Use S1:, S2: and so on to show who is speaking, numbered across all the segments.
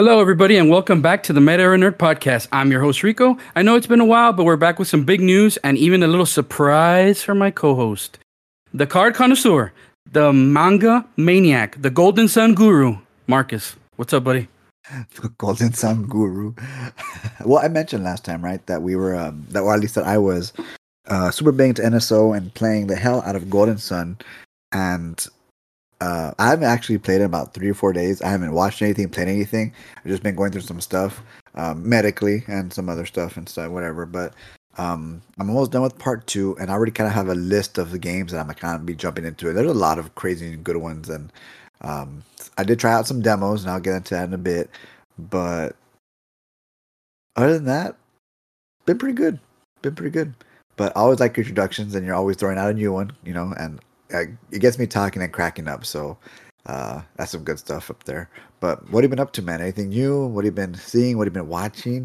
S1: Hello, everybody, and welcome back to the Meta Era Nerd Podcast. I'm your host, Rico. I know it's been a while, but we're back with some big news and even a little surprise for my co host, the card connoisseur, the manga maniac, the Golden Sun guru, Marcus. What's up, buddy?
S2: The Golden Sun Guru. Well, I mentioned last time, right, that we were, or at least that I was super big into NSO and playing the hell out of Golden Sun. And I haven't actually played in about 3 or 4 days. I haven't watched anything, played anything. I've just been going through some stuff medically and some other stuff and stuff, whatever. But I'm almost done with part 2, and I already kind of have a list of the games that I'm kind of be jumping into. There's a lot of crazy and good ones, and I did try out some demos, and I'll get into that in a bit. But other than that, been pretty good. Been pretty good. But I always like introductions, and you're always throwing out a new one, and it gets me talking and cracking up. So that's some good stuff up there. But what have you been up to, man? Anything new? What have you been seeing? What have you been watching?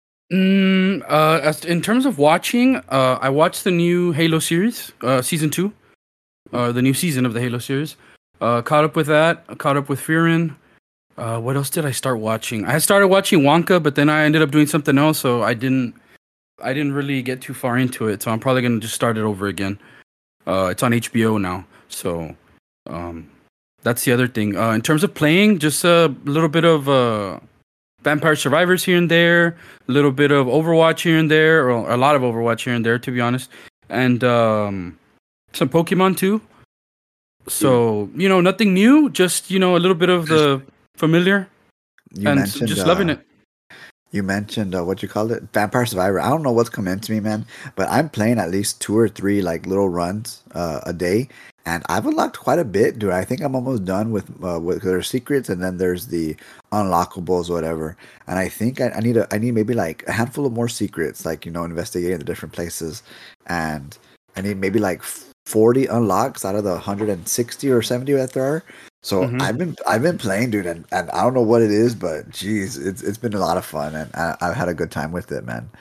S1: In terms of watching, I watched the new Halo series, season 2, the new season of the Halo series. Caught up with that. Caught up with Fearin. What else did I start watching? I started watching Wonka, but then I ended up doing something else, so I didn't really get too far into it. So I'm probably gonna just start it over again. It's on HBO now, so that's the other thing. In terms of playing, just a little bit of Vampire Survivors here and there, a little bit of Overwatch here and there, or a lot of Overwatch here and there, to be honest, and some Pokemon too. So nothing new, just a little bit of the familiar, and just loving it.
S2: You mentioned what you called it, Vampire Survivor. I don't know what's come into me, man, but I'm playing at least 2 or 3 like little runs a day, and I've unlocked quite a bit, dude. I think I'm almost done with there's secrets, and then there's the unlockables, whatever. And I think I need maybe like a handful of more secrets, like investigating the different places, and I need maybe like 40 unlocks out of the 160 or 70 that there are. So I've been playing, dude, and I don't know what it is, but geez, it's been a lot of fun, and I've had a good time with it, man.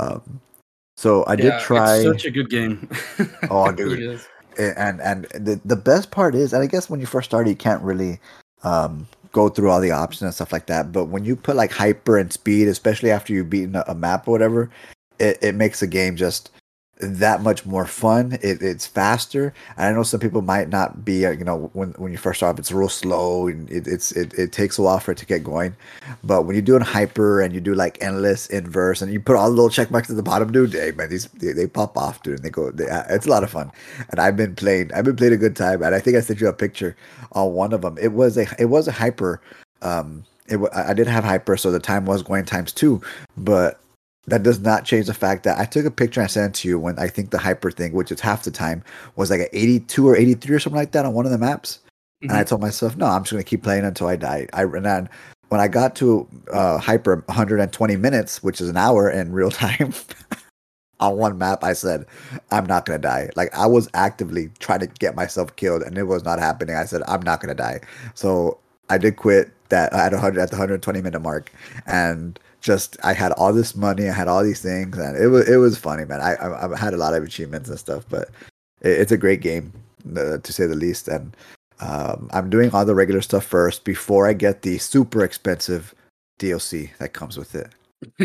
S2: So I did try.
S1: It's such a good game.
S2: Oh, dude, and the best part is, and I guess when you first start, you can't really go through all the options and stuff like that. But when you put like hyper and speed, especially after you've beaten a map or whatever, it makes the game just that much more fun. It's faster, and I know some people might not be when you first start, it's real slow, and it takes a while for it to get going. But when you do it hyper and you do like endless, inverse, and you put all the little check marks at the bottom, dude, hey man, they pop off, dude, and it's a lot of fun. And I've been playing a good time, and I think I sent you a picture on one of them. It was a hyper. I did have hyper, so the time was going times 2, but that does not change the fact that I took a picture and I sent it to you when I think the hyper thing, which is half the time, was like an 82 or 83 or something like that on one of the maps. And I told myself, no, I'm just going to keep playing until I die. And then when I got to hyper 120 minutes, which is an hour in real time on one map, I said, I'm not going to die. Like I was actively trying to get myself killed, and it was not happening. I said, I'm not going to die. So I did quit that at the 120-minute mark, and I had all this money, I had all these things, and it was funny, man. I had a lot of achievements and stuff, but it's a great game to say the least. And I'm doing all the regular stuff first before I get the super expensive DLC that comes with it.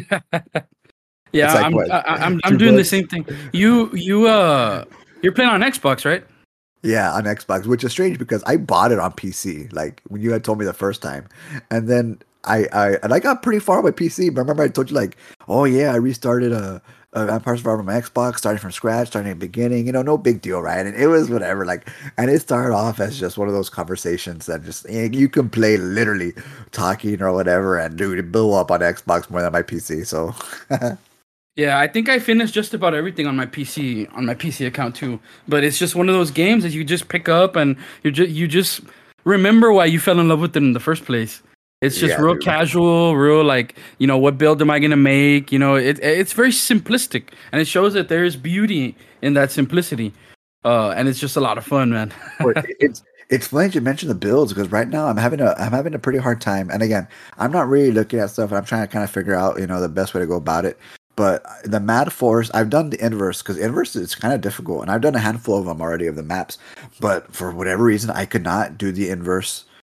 S1: Yeah, like, I'm doing the same thing. You're playing on Xbox, right?
S2: Yeah, on Xbox, which is strange because I bought it on PC, like when you had told me the first time, and then I got pretty far on my PC. But remember I told you like, oh yeah, I restarted a Empire Survivor on my Xbox, starting from scratch, starting at the beginning. No big deal, right? And it was whatever, like, and it started off as just one of those conversations that just you can play literally talking or whatever, and dude, it blew up on Xbox more than my PC. So.
S1: Yeah, I think I finished just about everything on my PC account too. But it's just one of those games that you just pick up and you just remember why you fell in love with it in the first place. It's just real casual, real like, what build am I gonna make? It's very simplistic, and it shows that there is beauty in that simplicity. And it's just a lot of fun, man.
S2: It's funny you mentioned the builds, because right now I'm having a pretty hard time. And again, I'm not really looking at stuff, and I'm trying to kind of figure out the best way to go about it. But the Mad Force, I've done the inverse, because inverse is kind of difficult, and I've done a handful of them already of the maps. But for whatever reason, I could not do the inverse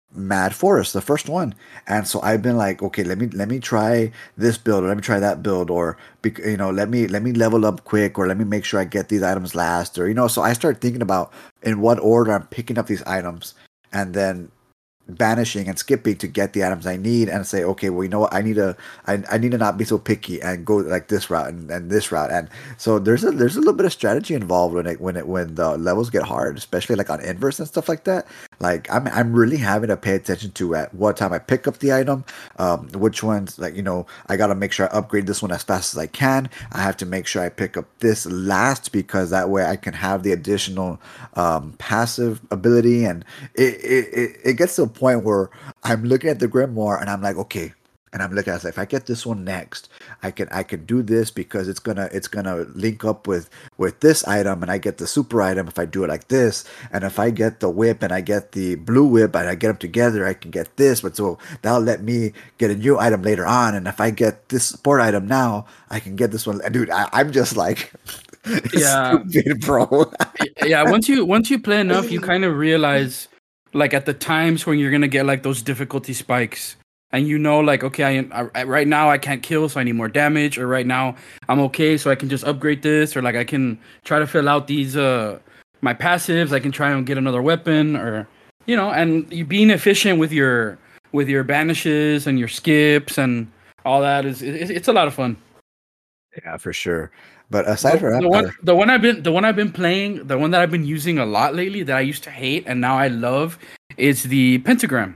S2: Mad Forest, the first one. And so I've been like, okay, let me try this build, or let me try that build, or let me level up quick, or let me make sure I get these items last, or so I start thinking about in what order I'm picking up these items, and then banishing and skipping to get the items I need, and say, okay, well, you know what, I need to not be so picky and go like this route and this route. And so there's a little bit of strategy involved when the levels get hard, especially like on inverse and stuff like that. Like I'm really having to pay attention to at what time I pick up the item, which ones, like, I gotta make sure I upgrade this one as fast as I can. I have to make sure I pick up this last, because that way I can have the additional passive ability. And it gets to a point where I'm looking at the grimoire and I'm like, okay, and I'm looking at it, if I get this one next, I can do this, because it's gonna link up with this item, and I get the super item if I do it like this. And if I get the whip and I get the blue whip and I get them together, I can get this. But so that'll let me get a new item later on. And if I get this support item now, I can get this one. Dude, I'm just like,
S1: Yeah,
S2: stupid, bro.
S1: yeah. Once you play enough, you kind of realize, like, at the times when you're gonna get like those difficulty spikes, and like, okay, right now I can't kill, so I need more damage, or right now I'm okay, so I can just upgrade this, or like I can try to fill out these my passives. I can try and get another weapon, or and you being efficient with your banishes and your skips and all that it's a lot of fun.
S2: Yeah, for sure. But aside from that,
S1: the one I've been playing, the one that I've been using a lot lately, that I used to hate and now I love, is the pentagram.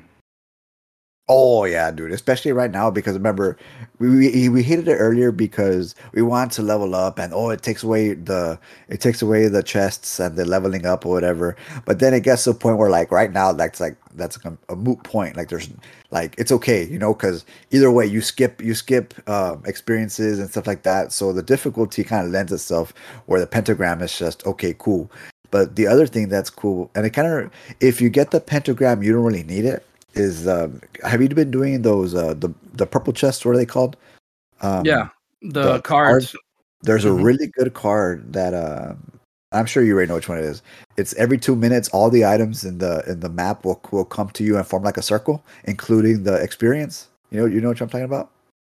S2: oh yeah, dude. Especially right now, because remember, we hated it earlier because we want to level up, and it takes away the chests and the leveling up or whatever. But then it gets to a point where, like, right now, that's a moot point. Like, there's, like, it's okay, because either way you skip experiences and stuff like that. So the difficulty kind of lends itself where the pentagram is just okay, cool. But the other thing that's cool, and it kind of, if you get the pentagram, you don't really need it. Is have you been doing those the purple chests? What are they called?
S1: Yeah,
S2: Um,
S1: the
S2: the card.
S1: cards.
S2: There's a
S1: Hmm.
S2: really good card that I'm sure you already know which one it is. It's every 2 minutes, all the items in the map will come to you and form like a circle, including the experience. You know what I'm talking about.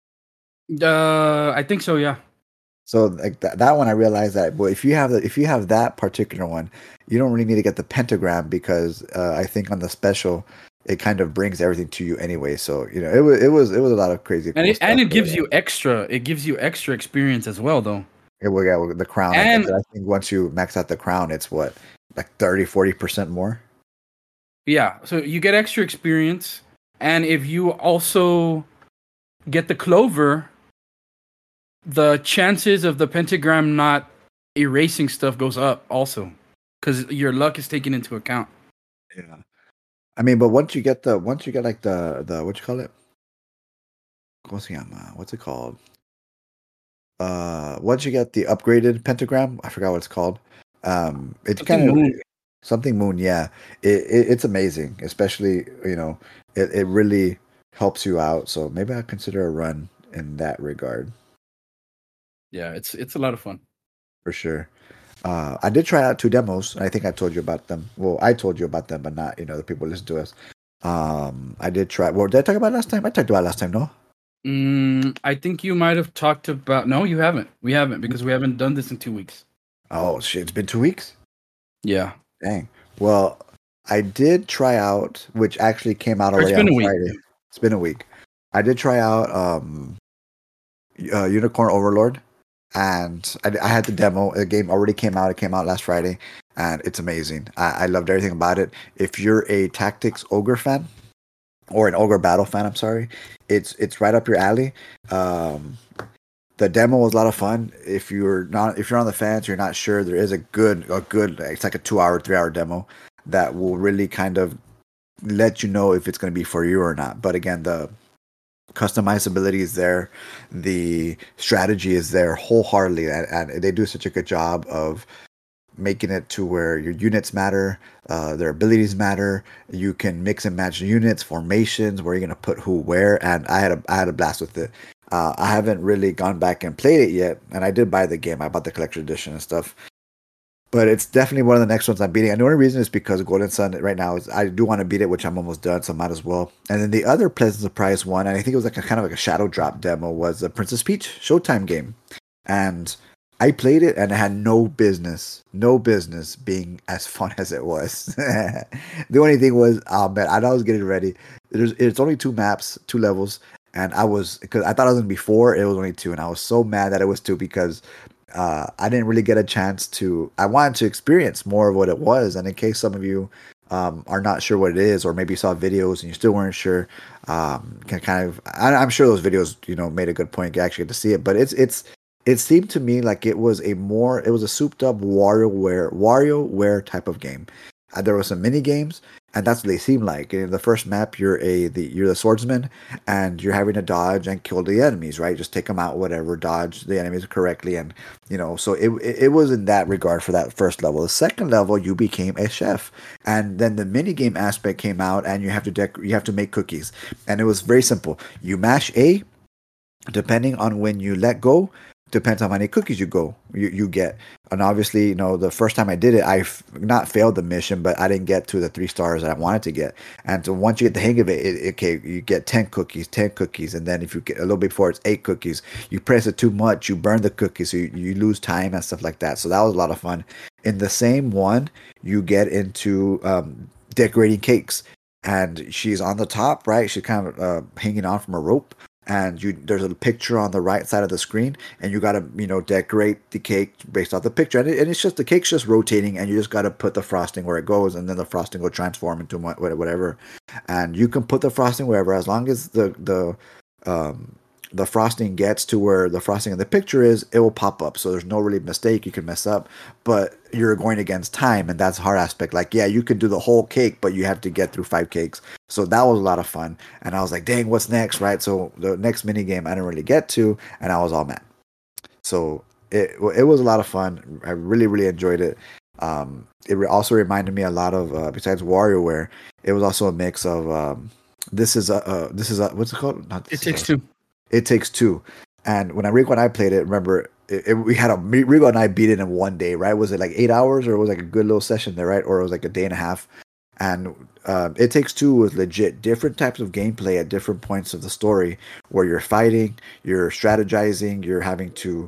S1: I think so, yeah.
S2: So like that one, I realized that, well, if you have that particular one, you don't really need to get the pentagram, because I think on the special it kind of brings everything to you anyway. So it was a lot of crazy
S1: And
S2: cool stuff.
S1: it gives you extra experience as well, though.
S2: With the crown, I guess.
S1: And
S2: I think once you max out the crown, it's what, like 30-40% more.
S1: yeah, so you get extra experience, and if you also get the clover, the chances of the pentagram not erasing stuff goes up also, because your luck is taken into account.
S2: Yeah. I mean, but once you get like the what you call it? ¿Cómo se llama? What's it called? Once you get the upgraded pentagram, I forgot what it's called. It's
S1: Something
S2: kind of
S1: moon.
S2: something moon. Yeah, it's amazing. Especially, it really helps you out. So maybe I consider a run in that regard
S1: Yeah, it's a lot of fun.
S2: for sure. I did try out two demos. I think I told you about them. Well, I told you about them, but not the people listen to us. I did try. Well, did I talk about it last time? I talked about it last time. No.
S1: I think you might have talked about. No, you haven't. We haven't, because we haven't done this in 2 weeks.
S2: Oh shit! It's been 2 weeks.
S1: Yeah,
S2: Dang. Well, I did try out, which actually came out
S1: or it's
S2: already
S1: been
S2: on
S1: a week.
S2: Friday. It's been a week. I did try out Unicorn Overlord, and I had the demo. The game already came out. It came out last Friday, and it's amazing. I loved everything about it. If you're a Tactics Ogre fan, or an Ogre Battle fan, I'm sorry, it's right up your alley. The demo was a lot of fun. If you're on the fence, you're not sure, there is a good. It's like a 2 hour, 3 hour demo that will really kind of let you know if it's going to be for you or not. But again, the customizability is there, the strategy is there wholeheartedly, and they do such a good job of making it to where your units matter, their abilities matter. You can mix and match units, formations, where you're gonna put who where, and I had a blast with it. I haven't really gone back and played it yet, and I did buy the game. I bought the collection edition and stuff. But it's definitely one of the next ones I'm beating. And the only reason is because Golden Sun right now is I do want to beat it, which I'm almost done, so I might as well. And then the other pleasant surprise one, and I think it was like a kind of like a shadow drop demo, was the Princess Peach Showtime game. And I played it and it had no business being as fun as it was. The only thing was, oh man, I was getting ready. It's only 2 maps, 2 levels, and because I thought it was gonna be 4, it was only 2, and I was so mad that it was 2 because I didn't really get a chance to. I wanted to experience more of what it was, and in case some of you are not sure what it is, or maybe saw videos and you still weren't sure, can kind of. I'm sure those videos, made a good point. You actually get to see it, but it seemed to me like it was a souped up WarioWare type of game. There were some mini games, and that's what they seem like. In the first map, you're the swordsman, and you're having to dodge and kill the enemies, right? Just take them out, whatever, dodge the enemies correctly, and So it was in that regard for that first level. The second level, you became a chef, and then the mini game aspect came out, and you have to make cookies, and it was very simple. You mash A, depending on when you let go. Depends on how many cookies you get. And obviously, the first time I did it, I not failed the mission, but I didn't get to the 3 stars that I wanted to get. And so once you get the hang of it, you get 10 cookies, and then if you get a little bit before, it's 8 cookies. You press it too much, you burn the cookies, so you lose time and stuff like that. So that was a lot of fun. In the same one, you get into decorating cakes, and she's on the top, right? She's kind of hanging on from a rope. And there's a picture on the right side of the screen, and you got to decorate the cake based off the picture, and it's just the cake's just rotating, and you just got to put the frosting where it goes, and then the frosting will transform into whatever, and you can put the frosting wherever as long as the frosting gets to where the frosting in the picture is, it will pop up. So there's no really mistake. You can mess up, but you're going against time, and that's a hard aspect. Like, yeah, you can do the whole cake, but you have to get through 5 cakes. So that was a lot of fun. And I was like, dang, what's next, right? So the next mini game I didn't really get to, and I was all mad. So it was a lot of fun. I really, really enjoyed it. It also reminded me a lot of, besides WarioWare, it was also a mix of, this is what's it called?
S1: It Takes Two.
S2: It Takes Two. And when Rico and I played it, remember, we had Rico and I beat it in one day, right? Was it like 8 hours, or it was like a good little session there, right? Or it was like a day and a half. And It Takes Two was legit different types of gameplay at different points of the story, where you're fighting, you're strategizing, you're having to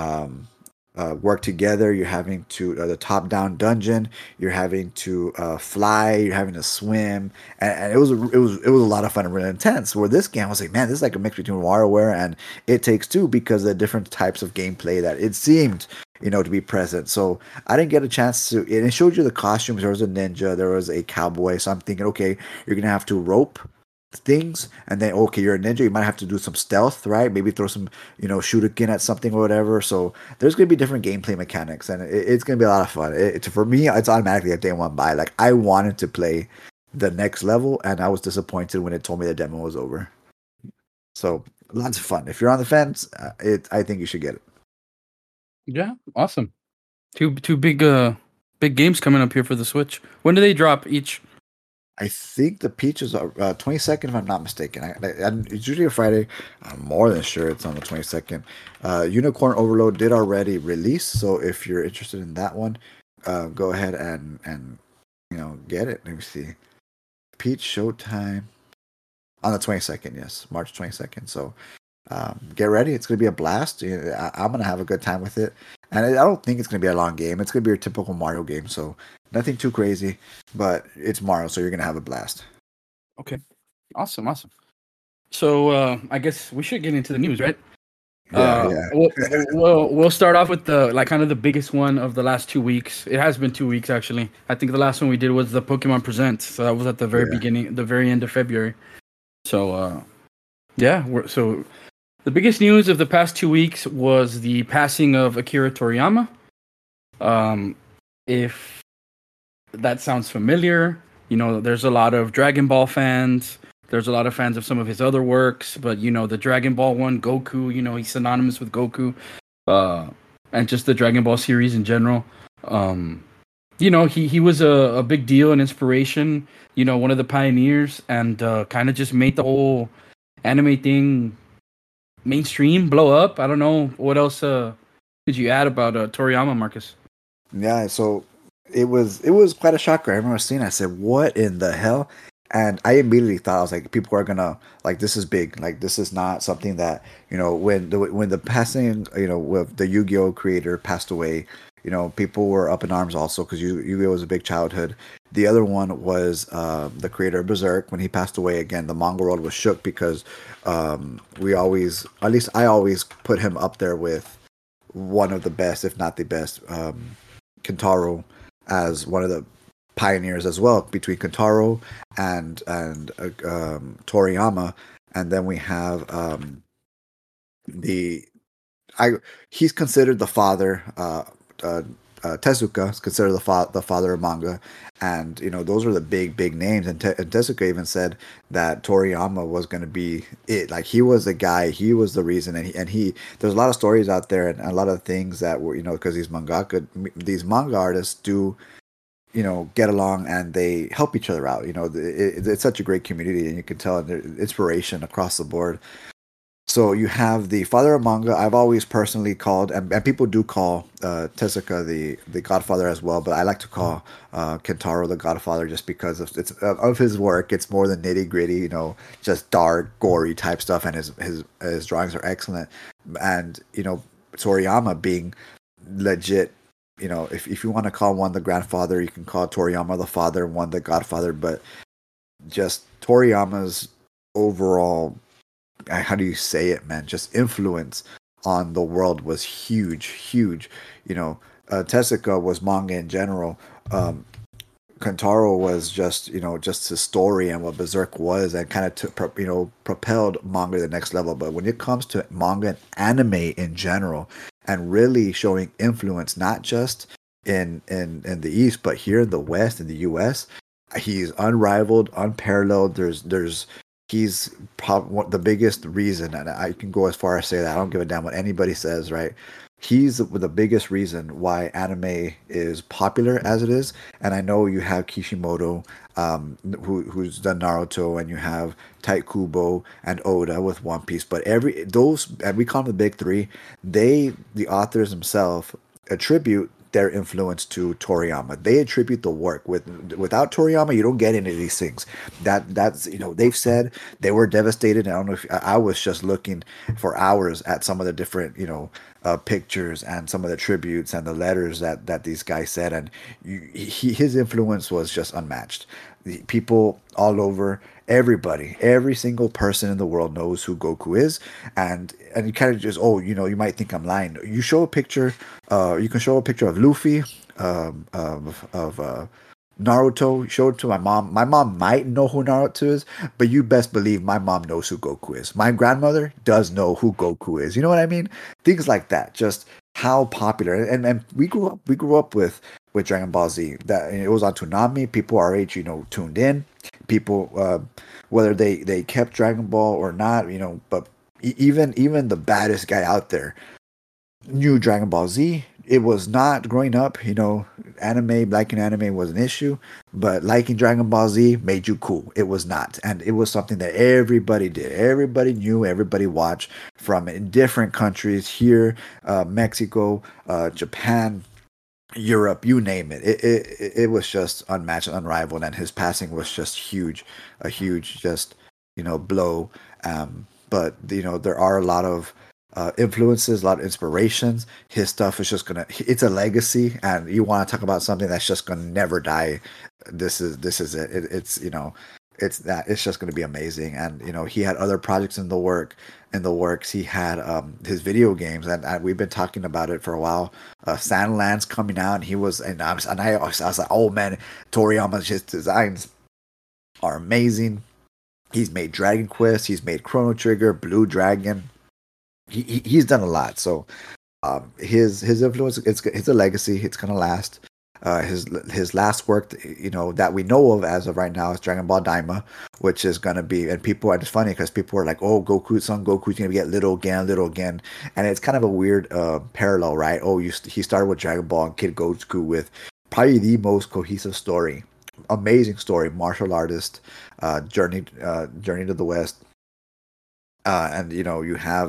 S2: work together. You're having to the top-down dungeon. You're having to fly. You're having to swim, and it was a lot of fun and really intense. Where this game, I was like, man, this is like a mix between WarioWare and It Takes Two, because of the different types of gameplay that it seemed to be present. So I didn't get a chance to. And it showed you the costumes. There was a ninja. There was a cowboy. So I'm thinking, okay, you're gonna have to rope things, and then okay, you're a ninja, you might have to do some stealth, right? Maybe throw some shuriken at something or whatever. So there's going to be different gameplay mechanics, and it's going to be a lot of fun. For me, it's automatically a day one buy. Like, I wanted to play the next level, and I was disappointed when it told me the demo was over. So lots of fun. If you're on the fence, I think you should get it.
S1: Yeah, awesome. Two big games coming up here for the Switch. When do they drop each?
S2: I think the Peach is 22nd, if I'm not mistaken. It's usually a Friday. I'm more than sure it's on the 22nd. Unicorn Overload did already release, so if you're interested in that one, go ahead and get it. Let me see. Peach Showtime on the 22nd. Yes, March 22nd. So get ready. It's going to be a blast. I'm going to have a good time with it. And I don't think it's going to be a long game. It's going to be your typical Mario game. So nothing too crazy, but it's Mario, so you're going to have a blast.
S1: Okay. Awesome. So I guess we should get into the news, right?
S2: Yeah.
S1: We'll start off with the kind of the biggest one of the last 2 weeks. It has been 2 weeks, actually. I think the last one we did was the Pokemon Presents. So that was at the very beginning, the very end of February. So, so the biggest news of the past 2 weeks was the passing of Akira Toriyama. If that sounds familiar, there's a lot of Dragon Ball fans. There's a lot of fans of some of his other works, but the Dragon Ball one, Goku, he's synonymous with Goku, and just the Dragon Ball series in general. He was a big deal, an inspiration, one of the pioneers, and kind of just made the whole anime thing mainstream, blow up. I don't know what else could you add about Toriyama, Marcus.
S2: Yeah, so it was quite a shocker. I remember seeing it, I said, "What in the hell?" And I immediately thought, I was like, people are gonna like, this is big. Like, this is not something that, when the passing, with the Yu-Gi-Oh creator passed away, people were up in arms also, because Yu-Gi-Oh was a big childhood. The other one was the creator of Berserk. When he passed away, again, the manga world was shook, because we always, at least I always put him up there with one of the best, if not the best. Kentaro as one of the pioneers as well, between Kentaro and Toriyama, and then we have the I he's considered the father. Uh, Tezuka is considered the father of manga, and those are the big names. And Tezuka even said that Toriyama was going to be it. Like, he was the guy, he was the reason, and he. There's a lot of stories out there and a lot of things that were, because these manga artists do, get along, and they help each other out. It's such a great community, and you can tell there's inspiration across the board. So you have the father of manga. I've always personally called, and people do call Tezuka the Godfather as well, but I like to call Kentaro the Godfather, just because of his work. It's more than nitty gritty, just dark, gory type stuff, and his drawings are excellent. And Toriyama being legit. If you want to call one the grandfather, you can call Toriyama the father, one the Godfather. But just Toriyama's overall, how do you say it, man? Just influence on the world was huge. Tezuka was manga in general. Kentaro was just his story and what Berserk was, and kind of propelled manga to the next level. But when it comes to manga and anime in general, and really showing influence, not just in the East, but here in the West, in the U.S., he's unrivaled, unparalleled. He's probably the biggest reason, and I can go as far as say that I don't give a damn what anybody says, right? He's the biggest reason why anime is popular as it is. And I know you have Kishimoto, who's done Naruto, and you have Tite Kubo and Oda with One Piece. But and we call them the big three, the authors themselves attribute their influence to Toriyama. They attribute the work. Without Toriyama, you don't get any of these things. That's they've said they were devastated. I don't know if I was just looking for hours at some of the different pictures and some of the tributes and the letters that these guys said, and his influence was just unmatched. The people all over, every single person in the world knows who Goku is, and you kind of just, you might think I'm lying. You show a picture, you can show a picture of Luffy, of Naruto, show it to my mom. My mom might know who Naruto is, but you best believe my mom knows who Goku is. My grandmother does know who Goku is. You know what I mean? Things like that. Just how popular. And we grew up with Dragon Ball Z. That it was on Toonami. People our age, tuned in. People, whether they kept Dragon Ball or not, but even the baddest guy out there knew Dragon Ball Z. It was not growing up, liking anime was an issue, but liking Dragon Ball Z made you cool. It was not. And it was something that everybody did. Everybody knew, everybody watched from in different countries here, Mexico, Japan, Europe, you name it. It was just unmatched, unrivaled, and his passing was just huge, a huge just, blow. But there are a lot of influences, a lot of inspirations. His stuff is just it's a legacy, and you want to talk about something that's just gonna never die. This is it. It's just gonna be amazing. And he had other projects in the works. He had his video games, and we've been talking about it for a while. Sandland's coming out, and I was like, oh man, Toriyama's designs are amazing. He's made Dragon Quest, he's made Chrono Trigger, Blue Dragon. He's done a lot. So his influence, it's a legacy. It's gonna last. His last work, that we know of as of right now, is Dragon Ball Daima, which is gonna be, and people, and it's funny because people are like, oh, Goku's gonna get little again, and it's kind of a weird parallel, right? He started with Dragon Ball and Kid Goku with probably the most cohesive story, amazing story, martial artist, journey to the West, and you have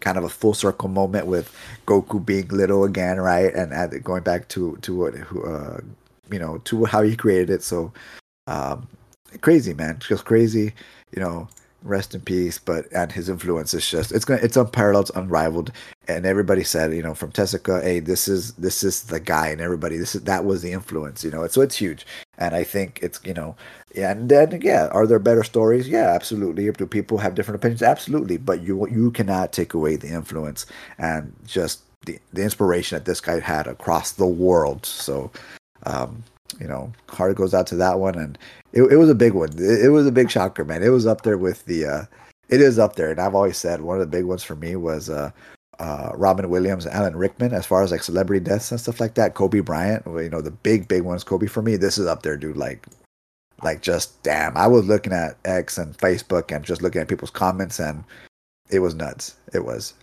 S2: kind of a full circle moment with Goku being little again, right? And going back to what to how he created it. So crazy, man, just crazy. Rest in peace. And his influence is just it's unparalleled, it's unrivaled. And everybody said, from Tezuka, hey, this is the guy, and everybody that was the influence, so it's huge. And I think it's and then are there better stories? Yeah, absolutely. Do people have different opinions? Absolutely. But you cannot take away the influence and just the inspiration that this guy had across the world. So heart goes out to that one, and it was a big one. It was a big shocker, man. It was up there with the it is up there. And I've always said one of the big ones for me was Robin Williams, Alan Rickman, as far as like celebrity deaths and stuff like that. Kobe Bryant, the big ones. Kobe, for me, this is up there, dude. Like just damn. I was looking at X and Facebook and just looking at people's comments, and it was nuts. It was.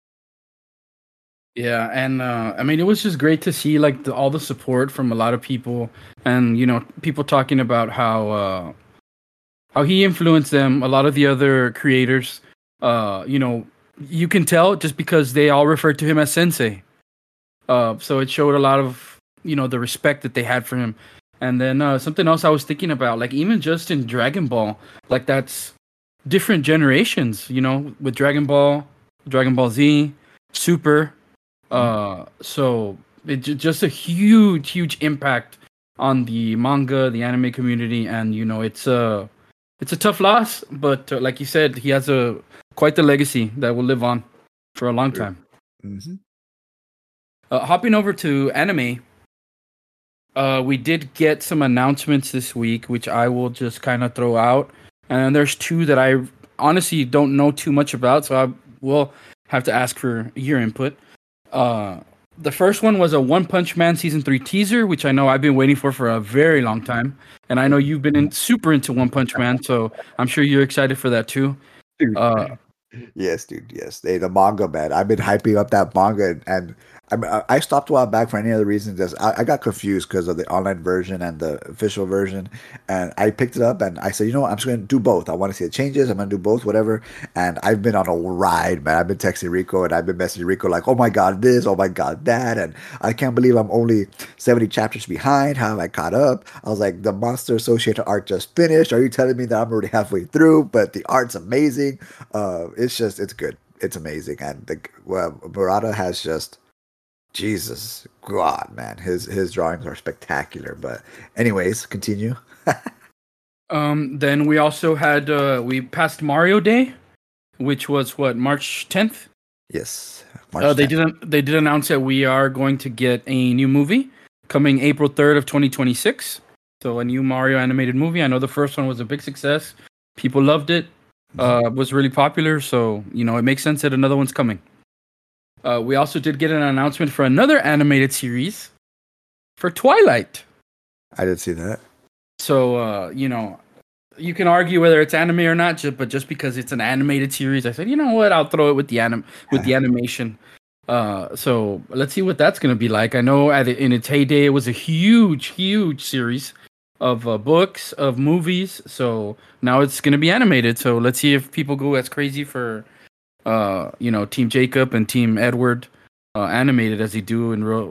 S1: Yeah, and I mean, it was just great to see like all the support from a lot of people, and people talking about how he influenced them. A lot of the other creators, you can tell just because they all referred to him as Sensei. So it showed a lot of the respect that they had for him. And then something else I was thinking about, like even just in Dragon Ball, like that's different generations. With Dragon Ball Z, Super. So it's just a huge impact on the manga, the anime community, and it's a tough loss, but like you said, he has quite the legacy that will live on for a long time.
S2: Mm-hmm.
S1: Hopping over to anime, we did get some announcements this week, which I will just kind of throw out, and there's two that I honestly don't know too much about, so I will have to ask for your input. The first one was a One Punch Man Season 3 teaser, which I know I've been waiting for a very long time. And I know you've been super into One Punch Man, so I'm sure you're excited for that too.
S2: Dude. Yes, dude. Yes. Hey, the manga, man. I've been hyping up that manga, and I stopped a while back for any other reason. Just I got confused because of the online version and the official version, and I picked it up and I said, I'm just going to do both. I want to see the changes. I'm going to do both, whatever. And I've been on a ride, man. I've been texting Rico and I've been messaging Rico like, oh my god, this, oh my god, that, and I can't believe I'm only 70 chapters behind. How have I caught up? I was like, the Monster Associated arc just finished. Are you telling me that I'm already halfway through? But the art's amazing. It's good. It's amazing, and Murata has just. Jesus God, man, his drawings are spectacular. But anyways, continue.
S1: Then we also had we passed Mario Day, which was March 10th.
S2: Yes,
S1: March 10th. They did announce that we are going to get a new movie coming April 3rd of 2026. So a new Mario animated movie. I know the first one was a big success. People loved it. Was really popular. So it makes sense that another one's coming. We also did get an announcement for another animated series for Twilight.
S2: I did see that.
S1: So, you can argue whether it's anime or not, but just because it's an animated series, I said, you know what, I'll throw it with the animation. So let's see what that's going to be like. I know in its heyday, it was a huge series of books, of movies. So now it's going to be animated. So let's see if people go as crazy for... Team Jacob and Team Edward animated as they did,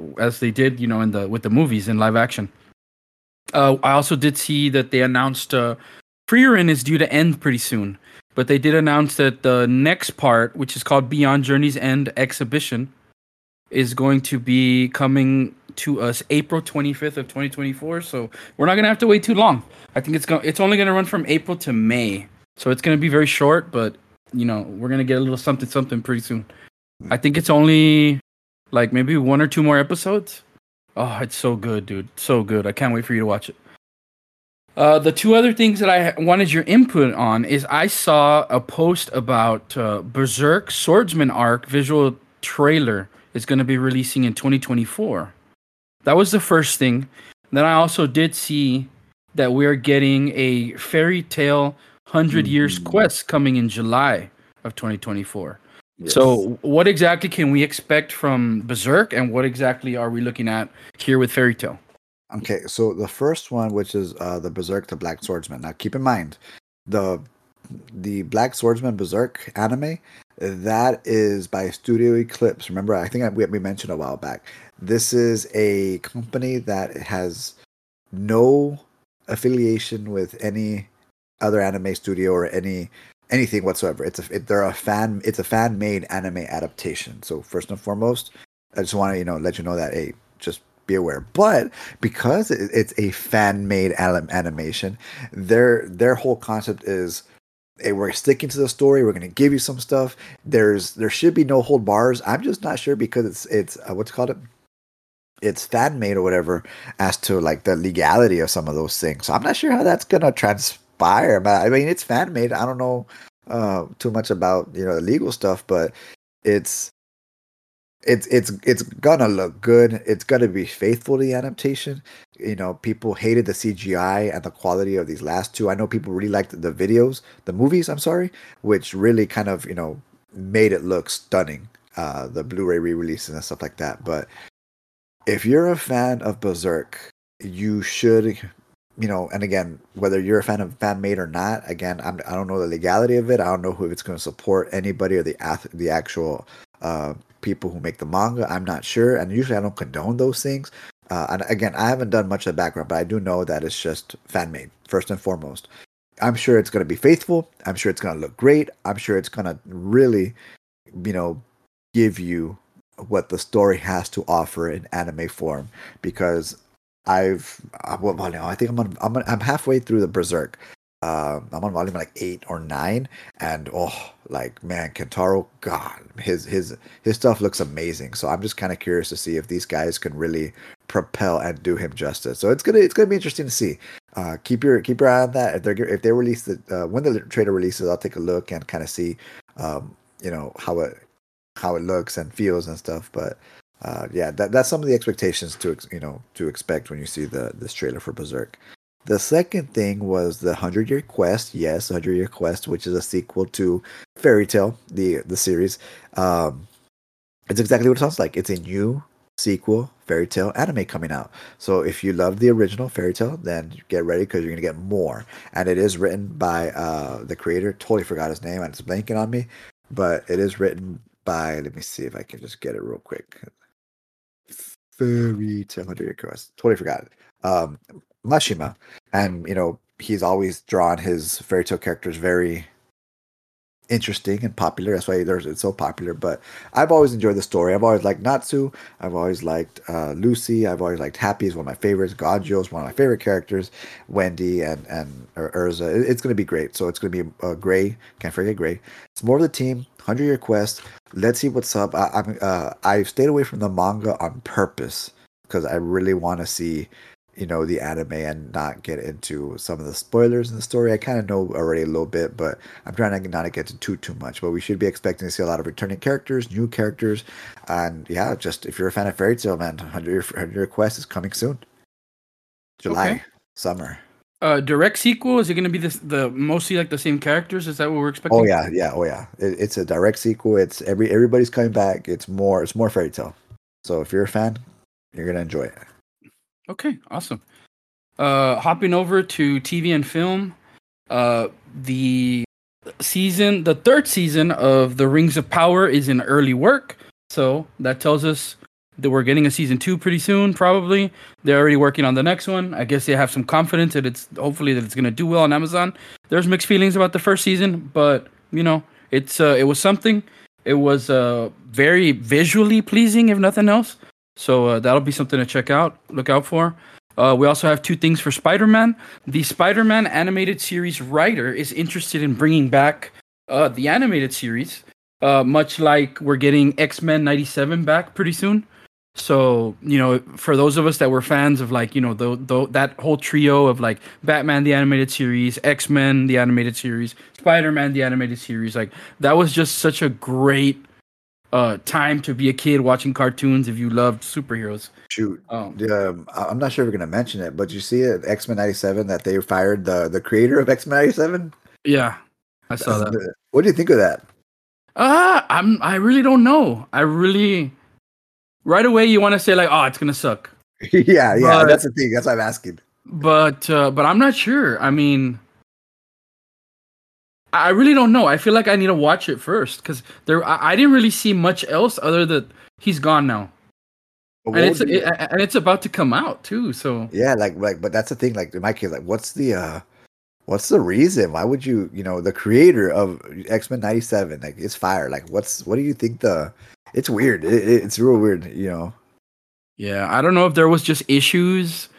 S1: with the movies in live action. I also did see that they announced Frieren is due to end pretty soon, but they did announce that the next part, which is called Beyond Journey's End Exhibition, is going to be coming to us April 25th of 2024. So we're not gonna have to wait too long. I think it's only gonna run from April to May, so it's gonna be very short, but we're going to get a little something pretty soon. I think it's only like maybe 1 or 2 more episodes. Oh, it's so good, dude. So good. I can't wait for you to watch it. The two other things that I wanted your input on is I saw a post about Berserk Swordsman arc visual trailer is going to be releasing in 2024. That was the first thing. Then I also did see that we are getting a Fairy Tail 100 Years Quest coming in July of 2024. Yes. So what exactly can we expect from Berserk, and what exactly are we looking at here with Fairy Tail?
S2: Okay, so the first one, which is the Berserk, the Black Swordsman. Now keep in mind, the the Black Swordsman Berserk anime, that is by Studio Eclipse. Remember, I think we mentioned a while back. This is a company that has no affiliation with any other anime studio or anything whatsoever. It's a fan made anime adaptation. So first and foremost, I just want to let you know that, hey, just be aware. But because it's a fan made animation, their whole concept is, hey, we're sticking to the story. We're going to give you some stuff. There should be no hold bars. I'm just not sure because it's what's it called, it's fan made or whatever, as to like the legality of some of those things. So I'm not sure how that's gonna transpire. But I mean, it's fan made. I don't know too much about the legal stuff, but it's gonna look good. It's gonna be faithful to the adaptation. People hated the CGI and the quality of these last two. I know people really liked the movies. I'm sorry, which really kind of made it look stunning. The Blu-ray re-releases and stuff like that, but if you're a fan of Berserk, you should, and again, whether you're a fan of fan made or not, again, I don't know the legality of it. I don't know if it's going to support anybody or the actual people who make the manga. I'm not sure, and usually I don't condone those things. And again, I haven't done much of the background, but I do know that it's just fan made first and foremost. I'm sure it's going to be faithful. I'm sure it's going to look great. I'm sure it's going to really, give you what the story has to offer in anime form, because I think I'm halfway through the Berserk. I'm on volume like 8 or 9, and man, Kentaro, God, his stuff looks amazing. So I'm just kind of curious to see if these guys can really propel and do him justice. So it's gonna be interesting to see. Keep your eye on that. If they release when the trailer releases, I'll take a look and kind of see how it looks and feels and stuff. But that's some of the expectations to expect when you see this trailer for Berserk. The second thing was the 100-Year Quest. Yes, the 100-Year Quest, which is a sequel to Fairy Tail, the series. It's exactly what it sounds like. It's a new sequel Fairy Tail anime coming out. So if you love the original Fairy Tail, then get ready because you're going to get more. And it is written by the creator. Totally forgot his name, and it's blanking on me. But it is written by, let me see if I can just get it real quick. Fairy Tail 100-Year Quest. Totally forgot it. Mashima. And, he's always drawn his Fairy Tail characters very interesting and popular. That's why it's so popular. But I've always enjoyed the story. I've always liked Natsu. I've always liked Lucy. I've always liked Happy is one of my favorites. Gajio is one of my favorite characters. Wendy and Urza. It's going to be great. So it's going to be Gray. Can't forget Gray. It's more of the team. 100-Year Quest. Let's see what's up. I've stayed away from the manga on purpose because I really want to see the anime and not get into some of the spoilers in the story. I kind of know already a little bit, but I'm trying to not get to too much. But we should be expecting to see a lot of returning characters, new characters, and just if you're a fan of Fairy Tail, man, 100-Year Quest is coming soon. July, summer.
S1: Direct sequel? Is it going to be the mostly like the same characters? Is that what we're expecting?
S2: Oh yeah. It's a direct sequel. It's everybody's coming back. It's more Fairy Tail. So if you're a fan, you're gonna enjoy it.
S1: Okay, awesome. Hopping over to TV and film, the third season of The Rings of Power is in early work, so that tells us that we're getting a season 2 pretty soon. Probably they're already working on the next one. I guess they have some confidence that it's going to do well on Amazon. There's mixed feelings about the first season, but it was something. It was very visually pleasing, if nothing else. So that'll be something to look out for. We also have 2 things for Spider-Man. The Spider-Man animated series writer is interested in bringing back the animated series, much like we're getting X-Men 97 back pretty soon. So, for those of us that were fans of that whole trio of like Batman the animated series, X-Men the animated series, Spider-Man the animated series, like that was just such a great time to be a kid watching cartoons if you loved superheroes.
S2: Shoot. I'm not sure if we're going to mention it, but you see it, X-Men 97, that they fired the creator of X-Men 97?
S1: Yeah, I saw that.
S2: What do you think of that?
S1: I really don't know. Right away you want to say like, oh, it's going to suck.
S2: yeah, that's the thing. That's why I'm asking.
S1: But I'm not sure. I mean, I really don't know. I feel like I need to watch it first because I didn't really see much else other than he's gone now, and it's about to come out too. So
S2: yeah, but that's the thing. Like in my case, like what's the reason? Why would you, the creator of X-Men 97, like it's fire. Like what do you think it's weird. It's real weird,
S1: Yeah, I don't know if there was just issues,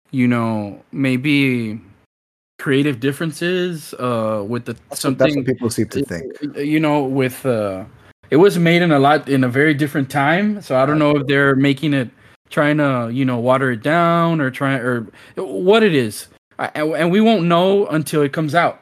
S1: maybe creative differences with
S2: that's what people seem to think.
S1: With it was made in a very different time, so I don't know if they're making it trying to, water it down or what it is. And we won't know until it comes out.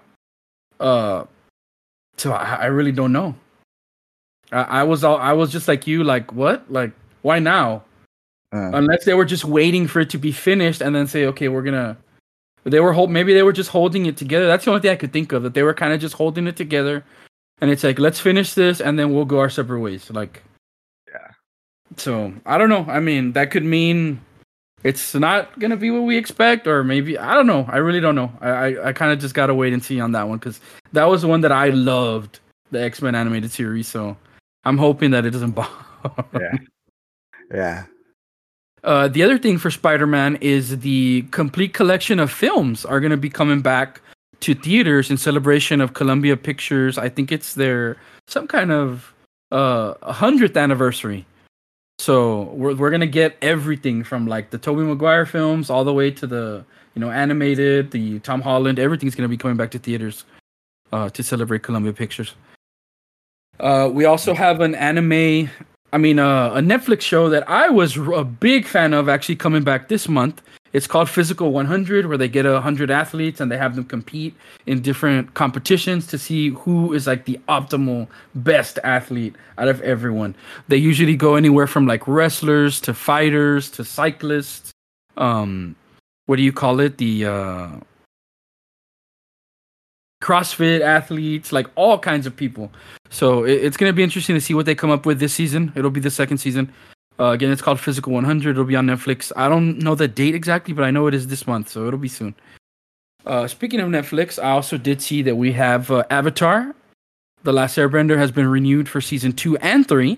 S1: So I really don't know. I was just like you, like what? Like why now? Unless they were just waiting for it to be finished and then say, okay, we're gonna. Maybe they were just holding it together. That's the only thing I could think of. That they were kind of just holding it together, and it's like, let's finish this and then we'll go our separate ways. Like,
S2: yeah.
S1: So I don't know. I mean, that could mean it's not gonna be what we expect, or maybe I don't know. I really don't know. I kind of just gotta wait and see on that one because that was the one that I loved, the X-Men animated series. So I'm hoping that it doesn't bother.
S2: Yeah.
S1: The other thing for Spider-Man is the complete collection of films are going to be coming back to theaters in celebration of Columbia Pictures. I think it's their some kind of 100th anniversary. So we're going to get everything from like the Tobey Maguire films all the way to the animated, the Tom Holland. Everything's going to be coming back to theaters to celebrate Columbia Pictures. We also have an anime. a Netflix show that I was a big fan of actually coming back this month. It's called Physical 100, where they get 100 athletes and they have them compete in different competitions to see who is like the optimal best athlete out of everyone. They usually go anywhere from like wrestlers to fighters to cyclists. What do you call it? The CrossFit athletes, like all kinds of people. So it's going to be interesting to see what they come up with this season. It'll be the second season. Again, it's called Physical 100. It'll be on Netflix. I don't know the date exactly, but I know it is this month, so it'll be soon. Speaking of Netflix, I also did see that we have Avatar. The Last Airbender has been renewed for season 2 and 3.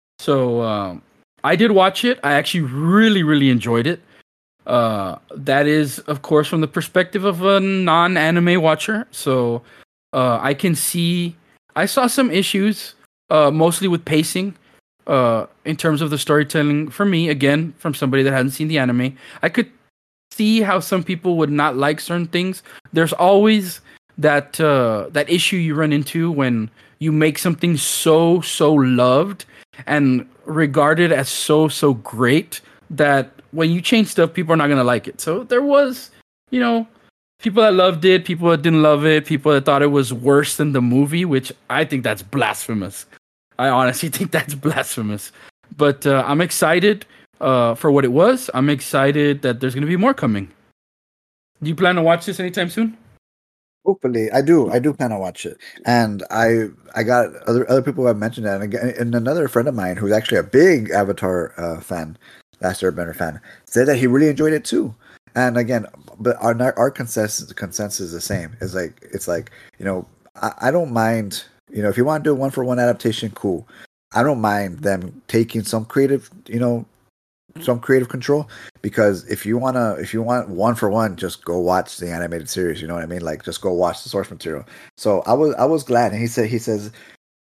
S1: So I did watch it. I actually really, really enjoyed it. That is, of course, from the perspective of a non-anime watcher. So I can see... I saw some issues, mostly with pacing, in terms of the storytelling. For me, again, from somebody that hadn't seen the anime, I could see how some people would not like certain things. There's always that issue you run into when you make something so loved and regarded as so great that when you change stuff, people are not gonna like it. So there was, people that loved it, people that didn't love it, people that thought it was worse than the movie, which I think that's blasphemous. I honestly think that's blasphemous. But I'm excited for what it was. I'm excited that there's going to be more coming. Do you plan to watch this anytime soon?
S2: Hopefully, I do. I do plan to watch it, and I got other people who have mentioned that, and another friend of mine who's actually a big Avatar fan, Last Airbender fan, said that he really enjoyed it too. And again, but our consensus is the same. It's like I don't mind, if you want to do a 1-for-1 adaptation, cool. I don't mind them taking some creative control, because if you want 1-for-1, just go watch the animated series. You know what I mean? Like, just go watch the source material. So I was glad, and he says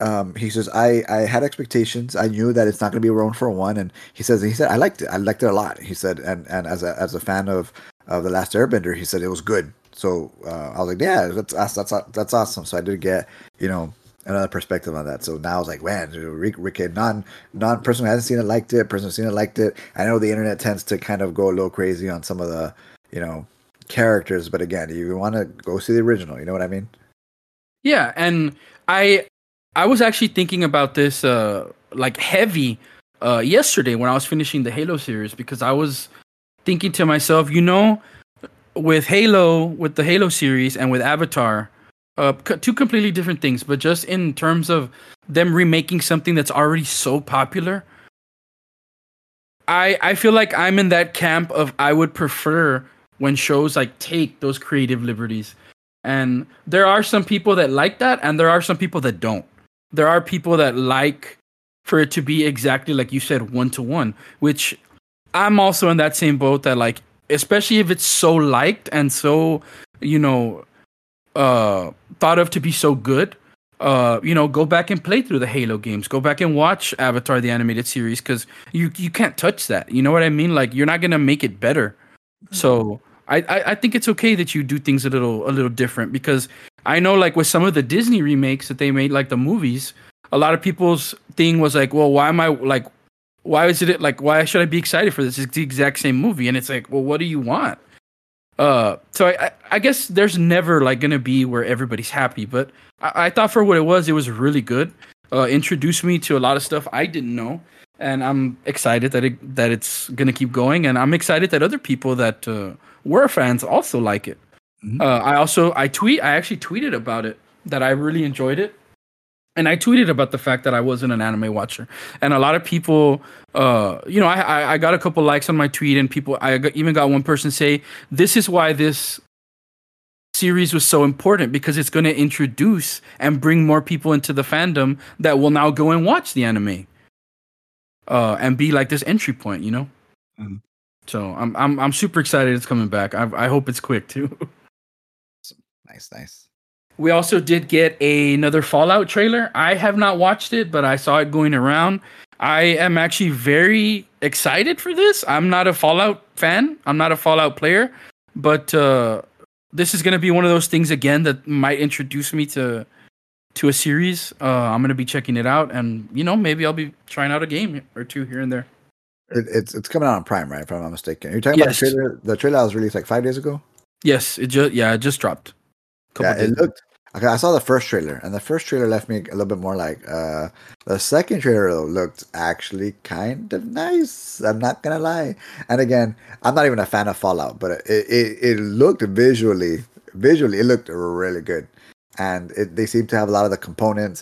S2: I had expectations. I knew that it's not going to be a 1-for-1, and he said I liked it. I liked it a lot. He said, and as a fan of The Last Airbender, he said it was good. So I was like, yeah, that's awesome. So I did get another perspective on that. So now I was like, man, Rick, non person who hasn't seen it liked it. Person who's seen it liked it. I know the internet tends to kind of go a little crazy on some of the characters, but again, you want to go see the original. You know what I mean?
S1: Yeah, and I was actually thinking about this like heavy yesterday when I was finishing the Halo series, because I was thinking to myself, with the Halo series and with Avatar, two completely different things, but just in terms of them remaking something that's already so popular, I feel like I'm in that camp of I would prefer when shows like take those creative liberties And there are some people that like that, and there are some people that don't. There are people that like for it to be exactly like you said, 1-to-1, which I'm also in that same boat that like, especially if it's so liked and so, you know, thought of to be so good, you know, go back and play through the Halo games. Go back and watch Avatar the animated series because you can't touch that. You know what I mean? Like you're not gonna make it better. So I think it's okay that you do things a little different because I know like with some of the Disney remakes that they made, like the movies, a lot of people's thing was like, well, why am I like, why is it like, why should I be excited for this? It's the exact same movie, and it's like, well, what do you want? So I guess there's never like gonna be where everybody's happy, but I thought for what it was really good. Introduced me to a lot of stuff I didn't know, and I'm excited that it's gonna keep going, and I'm excited that other people that were fans also like it. Mm-hmm. I actually tweeted about it that I really enjoyed it. And I tweeted about the fact that I wasn't an anime watcher, and a lot of people, you know, I got a couple likes on my tweet, and even got one person say, "This is why this series was so important because it's going to introduce and bring more people into the fandom that will now go and watch the anime, and be like this entry point, you know." Mm-hmm. So I'm super excited it's coming back. I hope it's quick too.
S2: Nice.
S1: We also did get another Fallout trailer. I have not watched it, but I saw it going around. I am actually very excited for this. I'm not a Fallout fan. I'm not a Fallout player, but this is going to be one of those things again that might introduce me to a series. I'm going to be checking it out, and you know, maybe I'll be trying out a game or two here and there.
S2: It's coming out on Prime, right? If I'm not mistaken. You're talking about the trailer. The trailer was released like 5 days ago.
S1: Yes, it just dropped.
S2: It looked. Okay, I saw the first trailer, and the first trailer left me a little bit more like. The second trailer looked actually kind of nice. I'm not gonna lie. And again, I'm not even a fan of Fallout, but it looked visually, it looked really good, and they seem to have a lot of the components.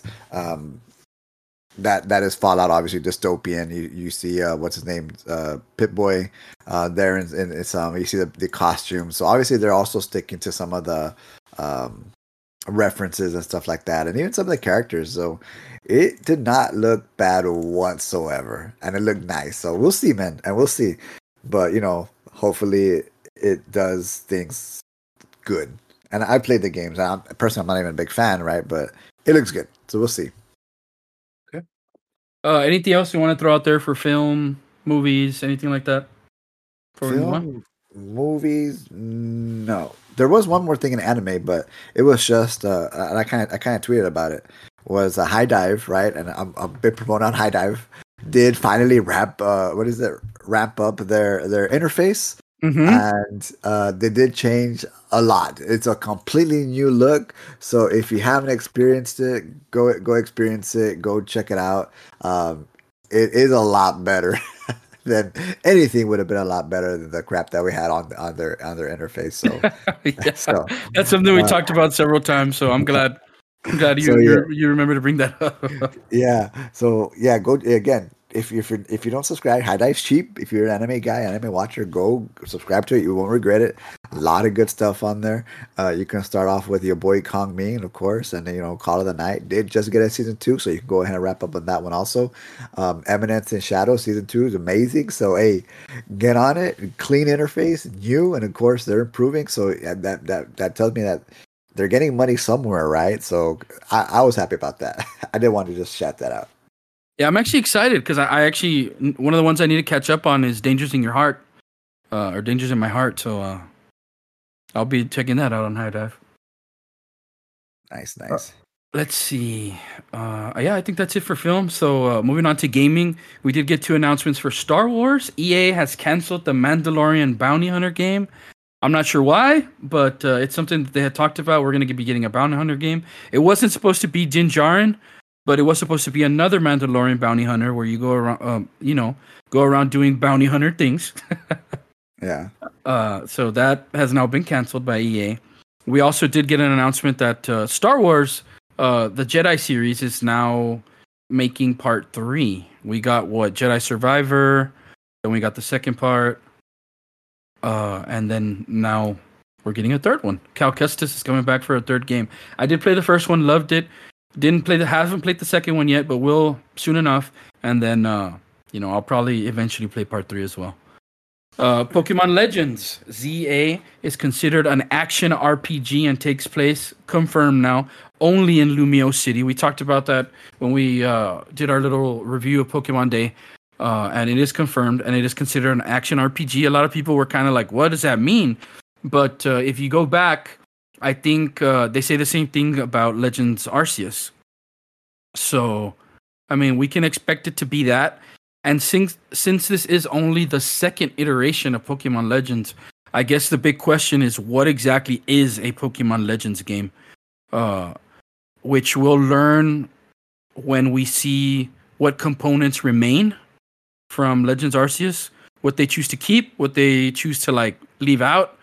S2: That is Fallout, obviously dystopian. You see what's his name, Pip-Boy, there in some. You see the costumes. So obviously they're also sticking to some of the references and stuff like that, and even some of the characters. So it did not look bad whatsoever, and it looked nice. So we'll see, man, and we'll see. But you know, hopefully it does things good. And I played the games. Personally, I'm not even a big fan, right? But it looks good, so we'll see.
S1: Okay. Anything else you want to throw out there for film, movies, anything like that?
S2: Film, movies, no. There was one more thing in anime, but it was just, and I kind of tweeted about it. Was a High Dive, right? And I'm a big proponent on High Dive. Did finally ramp up their interface, and they did change a lot. It's a completely new look. So if you haven't experienced it, go experience it. Go check it out. It is a lot better. Then anything would have been a lot better than the crap that we had on their interface. So,
S1: so that's something we talked about several times. So I'm glad you remember to bring that up.
S2: Yeah. So yeah, go again. If you don't subscribe, High Dive's cheap. If you're an anime guy, anime watcher, go subscribe to it. You won't regret it. A lot of good stuff on there. You can start off with your boy Kong Ming, of course, and then, you know, Call of the Night did just get a season 2, so you can go ahead and wrap up on that one also. Eminence in Shadow season 2 is amazing. So hey, get on it. Clean interface, new, and of course they're improving. So that tells me that they're getting money somewhere, right? So I was happy about that. I didn't want to just shout that out.
S1: Yeah, I'm actually excited because I actually, one of the ones I need to catch up on is Dangers in Your Heart, or Dangers in My Heart. So I'll be checking that out on High Dive.
S2: Nice.
S1: Let's see. Yeah, I think that's it for film. So moving on to gaming, we did get 2 announcements for Star Wars. EA has canceled the Mandalorian Bounty Hunter game. I'm not sure why, but it's something that they had talked about. We're going to be getting a Bounty Hunter game. It wasn't supposed to be Din Djarin, but it was supposed to be another Mandalorian bounty hunter where you go around, go around doing bounty hunter things.
S2: Yeah.
S1: So that has now been canceled by EA. We also did get an announcement that Star Wars, the Jedi series, is now making part 3. We got Jedi Survivor, then we got the second part, and then now we're getting a third one. Cal Kestis is coming back for a third game. I did play the first one, loved it. Haven't played the second one yet, but will soon enough. And then, I'll probably eventually play part 3 as well. Pokemon Legends ZA is considered an action RPG and takes place, confirmed now, only in Lumio City. We talked about that when we did our little review of Pokemon Day, and it is confirmed, and it is considered an action RPG. A lot of people were kind of like, what does that mean? But if you go back, I think they say the same thing about Legends Arceus. So, I mean, we can expect it to be that. And since this is only the second iteration of Pokemon Legends, I guess the big question is what exactly is a Pokemon Legends game? Which we'll learn when we see what components remain from Legends Arceus, what they choose to keep, what they choose to leave out.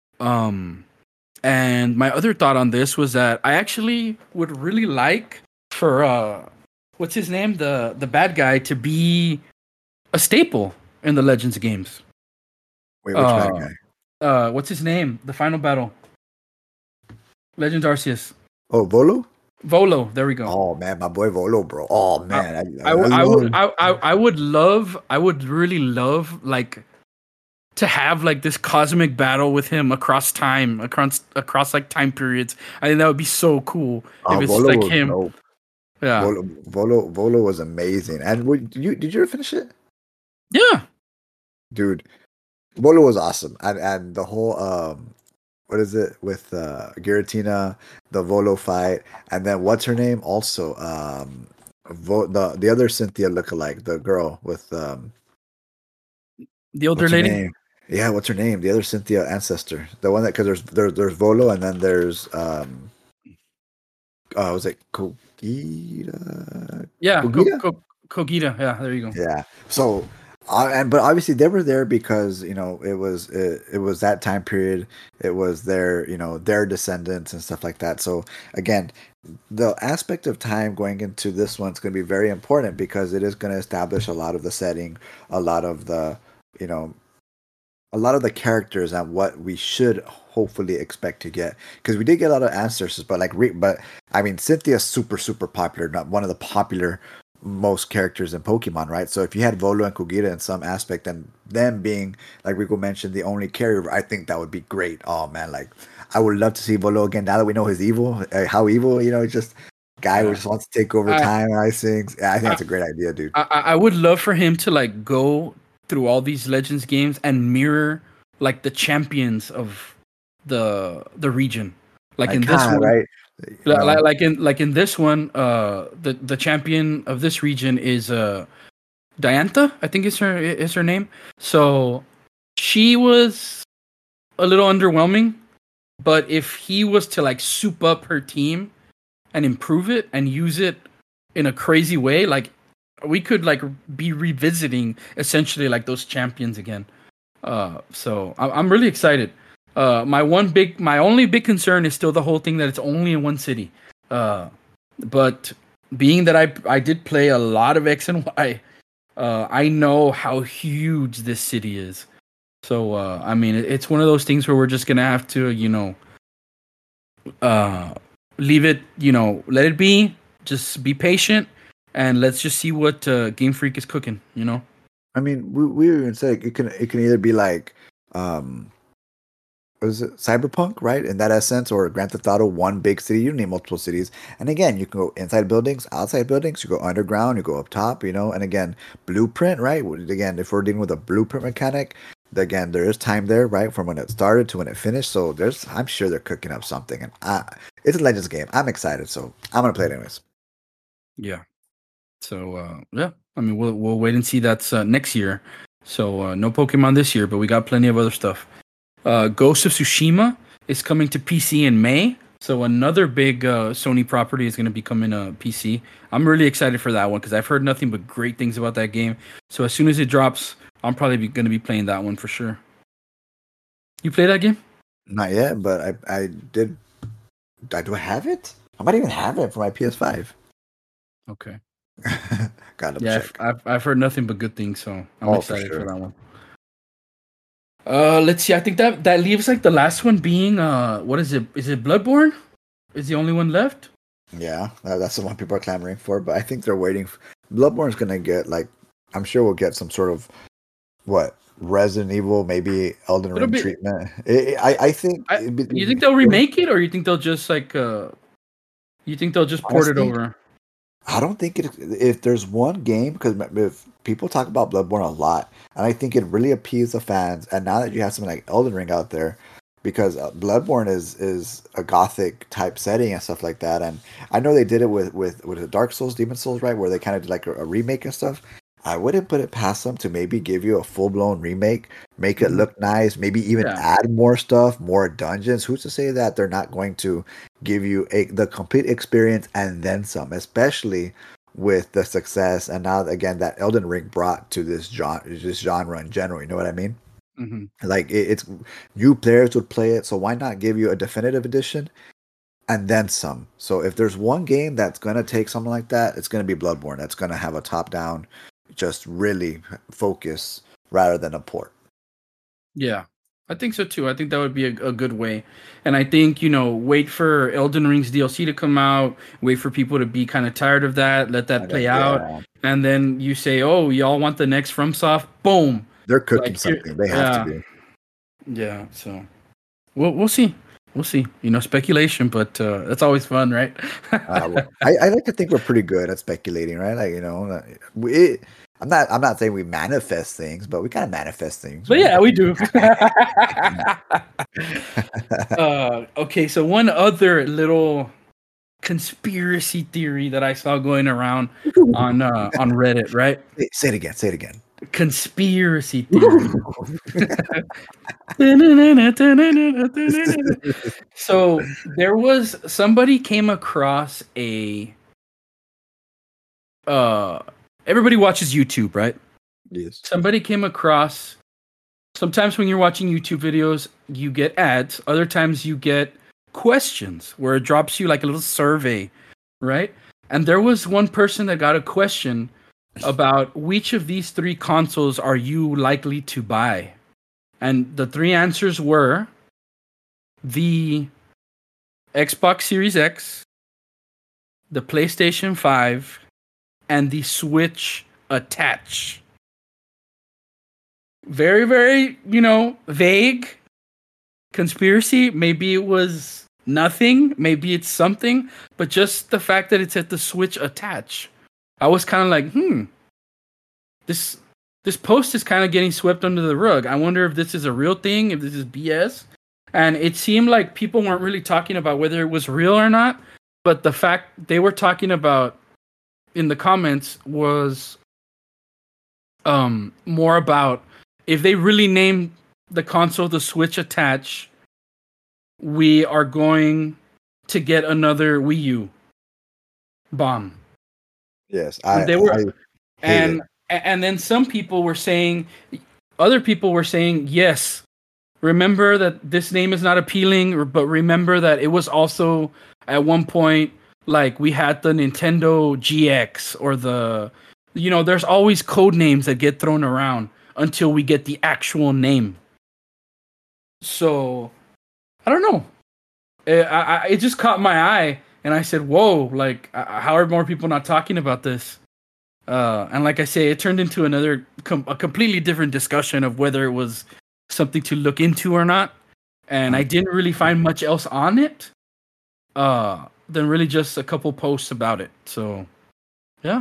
S1: And my other thought on this was that I actually would really like for what's his name, the bad guy, to be a staple in the Legends games.
S2: Wait, which bad
S1: guy? What's his name? The final battle. Legends Arceus.
S2: Oh, Volo?
S1: Volo, there we go.
S2: Oh man, my boy Volo, bro. Oh man,
S1: I would really love to have this cosmic battle with him across time, across time periods. I think that would be so cool if it's
S2: Volo
S1: him.
S2: Dope.
S1: Yeah,
S2: Volo was amazing. And did you ever finish it?
S1: Yeah,
S2: dude, Volo was awesome, and the whole what is it with Giratina, the Volo fight, and then what's her name also the other Cynthia lookalike, the girl with
S1: the older lady.
S2: Name? Yeah, what's her name? The other Cynthia ancestor, the one that because there's Volo and then there's was it Kogita?
S1: Yeah, Kogita. Yeah, there you go.
S2: Yeah, so. But obviously they were there because it was that time period. It was their their descendants and stuff like that. So again, the aspect of time going into this one's going to be very important because it is going to establish a lot of the setting, a lot of the characters and what we should hopefully expect to get, because we did get a lot of answers. But I mean, Cynthia's super popular, not one of the popular most characters in Pokemon, right? So if you had Volo and Kogita in some aspect, and them being, like Rico mentioned, the only carrier, I think that would be great. Oh man, I would love to see Volo again now that we know his evil, how evil, just guy who just wants to take over time and ice things. Yeah, I think that's a great idea, dude.
S1: I would love for him to go through all these Legends games and mirror the champions of the region, in this one,
S2: right?
S1: In this one, the champion of this region is Diantha, I think is her name. So she was a little underwhelming, but if he was to soup up her team and improve it and use it in a crazy way, we could be revisiting essentially those champions again. So I'm really excited. My only big concern is still the whole thing that it's only in one city. But being that I did play a lot of X and Y, I know how huge this city is. So I mean, it's one of those things where we're just gonna have to, leave it, let it be. Just be patient, and let's just see what Game Freak is cooking.
S2: I mean, we were gonna say it can either be was it Cyberpunk, right? In that essence, or Grand Theft Auto, one big city. You don't need multiple cities. And again, you can go inside buildings, outside buildings. You go underground, you go up top. And again, blueprint, right? Again, if we're dealing with a blueprint mechanic, again, there is time there, right, from when it started to when it finished. So I'm sure they're cooking up something, and it's a Legends game. I'm excited, so I'm gonna play it anyways.
S1: Yeah. So yeah, I mean, we'll wait and see. That's next year. So no Pokemon this year, but we got plenty of other stuff. Ghost of Tsushima is coming to PC in May, so another big Sony property is going to be coming to PC. I'm really excited for that one because I've heard nothing but great things about that game. So as soon as it drops, I'm probably going to be playing that one for sure. You play that game?
S2: Not yet, but I did. Do I have it? I might even have it for my PS5.
S1: Okay.
S2: Gotta
S1: check. I've heard nothing but good things, so I'm excited for that one. Let's see. I think that leaves like the last one being what is it? Is it Bloodborne? Is the only one left?
S2: Yeah, that's the one people are clamoring for. But I think they're waiting. Bloodborne's gonna get like, I'm sure we'll get some sort of what Resident Evil, maybe Elden Ring treatment. I think.
S1: You think they'll remake it, or you think they'll just like you think they'll just port it over?
S2: I don't think if there's one game, because if people talk about Bloodborne a lot, and I think it really appeals the fans. And now that you have something like Elden Ring out there, because Bloodborne is a gothic type setting and stuff like that, and I know they did it with Dark Souls, Demon Souls, right, where they kind of did like a remake and stuff. I wouldn't put it past them to maybe give you a full blown remake, make it look nice, maybe even add more stuff, more dungeons. Who's to say that they're not going to give you the complete experience and then some, especially with the success and now again that Elden Ring brought to this genre in general. You know what I mean?
S1: Mm-hmm.
S2: Like it's new players would play it, so why not give you a definitive edition and then some? So if there's one game that's gonna take something like that, it's gonna be Bloodborne. That's gonna have a top down, just really focus rather than a port.
S1: Yeah, I think so too. I think that would be a good way. And I think, wait for Elden Ring's DLC to come out, wait for people to be kind of tired of that, let that play out. And then you say, oh, y'all want the next FromSoft? Boom.
S2: They're cooking something. They have to be.
S1: Yeah, so we'll see. We'll see. Speculation, but that's always fun, right?
S2: I like to think we're pretty good at speculating, right? Like, I'm not saying we manifest things, but we kind of manifest things.
S1: But right? Yeah, we do. Okay, so one other little conspiracy theory that I saw going around on Reddit, right?
S2: Say it again.
S1: Conspiracy theory. So somebody came across everybody watches YouTube, right?
S2: Yes.
S1: Somebody came across, sometimes when you're watching YouTube videos, you get ads. Other times you get questions where it drops you like a little survey, right? And there was one person that got a question about which of these 3 consoles are you likely to buy? And the 3 answers were the Xbox Series X, the PlayStation 5, and the Switch Attach. Very, very, vague conspiracy. Maybe it was nothing. Maybe it's something. But just the fact that it's at the Switch Attach, I was kind of like, this post is kind of getting swept under the rug. I wonder if this is a real thing, if this is BS. And it seemed like people weren't really talking about whether it was real or not. But the fact they were talking about in the comments was more about if they really named the console the Switch Attach, we are going to get another Wii U bomb.
S2: Yes,
S1: and then some people were saying, other people were saying, yes, remember that this name is not appealing, but remember that it was also at one point like we had the Nintendo GX or there's always code names that get thrown around until we get the actual name. So I don't know. It just caught my eye. And I said, whoa, like, how are more people not talking about this? And like I say, it turned into a completely different discussion of whether it was something to look into or not. And I didn't really find much else on it than really just a couple posts about it. So, yeah.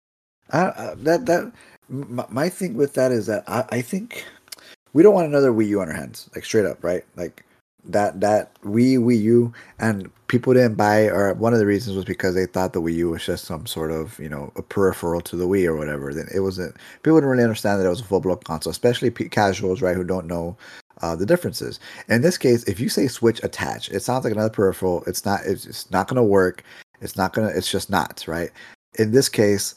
S2: My thing with that is that I think we don't want another Wii U on our hands, like straight up, right? Like that Wii U, and people didn't buy, or one of the reasons was because they thought the Wii U was just some sort of a peripheral to the Wii or whatever. Then it wasn't. People didn't really understand that it was a full blown console, especially casuals, right, who don't know the differences. In this case, if you say Switch Attach, it sounds like another peripheral. It's not. It's not going to work. It's not going to. It's just not, right. In this case,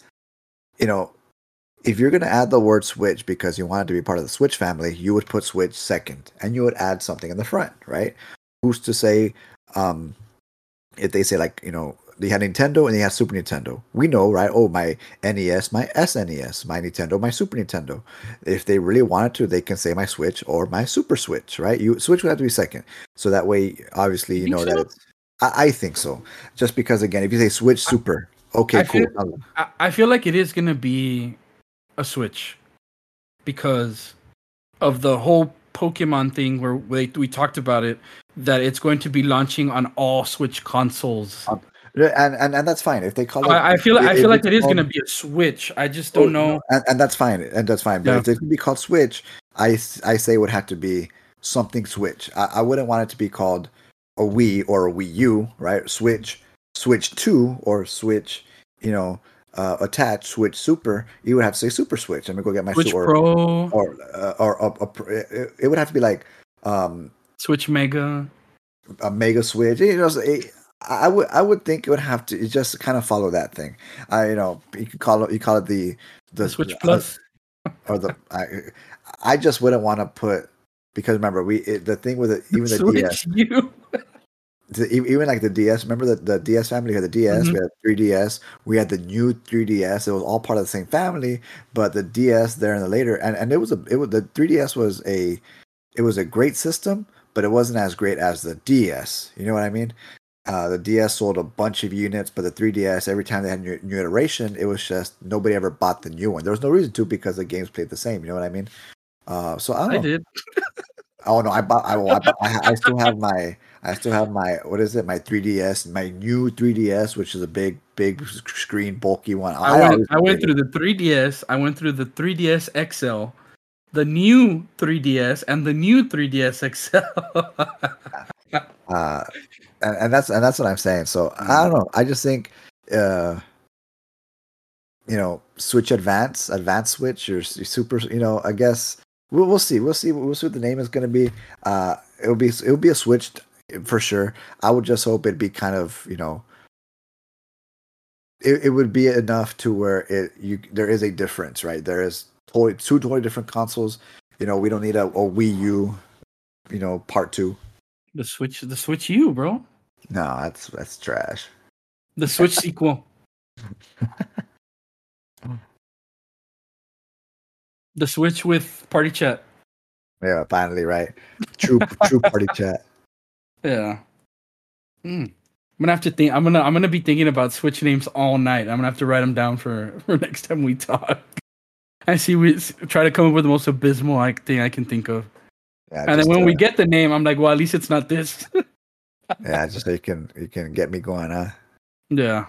S2: if you're going to add the word Switch because you want it to be part of the Switch family, you would put Switch second and you would add something in the front, right? Who's to say, if they say you had Nintendo and you had Super Nintendo. We know, right? Oh, my NES, my SNES, my Nintendo, my Super Nintendo. If they really wanted to, they can say my Switch or my Super Switch, right? You Switch would have to be second, so that way, obviously,
S1: You
S2: you
S1: think
S2: know that
S1: so?
S2: it's. I think so. Just because, again, if you say Switch Super, okay,
S1: I feel
S2: cool.
S1: I feel like it is gonna be a Switch because of the whole Pokemon thing where we talked about it, that it's going to be launching on all Switch consoles.
S2: And that's fine if they call it.
S1: I feel
S2: If
S1: like
S2: it's
S1: it is
S2: called,
S1: gonna be a Switch. I just
S2: oh,
S1: don't
S2: no,
S1: know.
S2: and that's fine, and that's fine. But
S1: Yeah,
S2: if it could be called Switch, I say it would have to be something Switch. I wouldn't want it to be called a Wii or a Wii U, right? Switch Two or Switch, you know, attached Switch Super. You would have to say Super Switch. I'm gonna go get my
S1: Switch
S2: Super
S1: Pro,
S2: it would have to be like um
S1: Switch Mega,
S2: a Mega Switch. You know, I would think it would have to just kind of follow that thing. You know, you call it
S1: the Switch
S2: uh,
S1: Plus,
S2: or the I just wouldn't want to put, because remember the thing with it, even the DS,
S1: Switch U.
S2: even like the DS. Remember the DS family? We had the DS,
S1: Mhm.
S2: we had 3DS, we had the new 3DS. It was all part of the same family, but the DS there and the later, and it was the 3DS was it was a great system, but it wasn't as great as the DS. You know what I mean? The DS sold a bunch of units, but the 3DS, every time they had new iteration, it was just nobody ever bought the new one. There was no reason to, because the games played the same. You know what I mean? So I don't
S1: I
S2: know.
S1: did.
S2: Oh no, I still have my, what is it? My 3DS, my new 3DS, which is a big screen, bulky one.
S1: I went through the 3DS. I went through the 3DS XL, the new 3DS, and the new 3DS XL.
S2: uh, and that's what I'm saying. So I don't know. I just think, you know, Switch Advance Switch, or Super. You know, I guess we'll see. We'll see what the name is going to be. It'll be a Switch for sure. I would just hope it'd be kind of, you know, it would be enough to where there is a difference, right? There is two totally different consoles. You know, we don't need a Wii U, you know, part two.
S1: The Switch U, bro.
S2: No, that's trash.
S1: The Switch sequel. The Switch with party chat.
S2: Yeah, finally, right? True party chat.
S1: Yeah. I'm gonna have to think. I'm gonna be thinking about Switch names all night. I'm gonna have to write them down for next time we talk. I see. We try to come up with the most abysmal thing I can think of.
S2: Yeah,
S1: And then when we get the name, I'm like, well, at least it's not this.
S2: Yeah, just so you can get me going, huh?
S1: Yeah.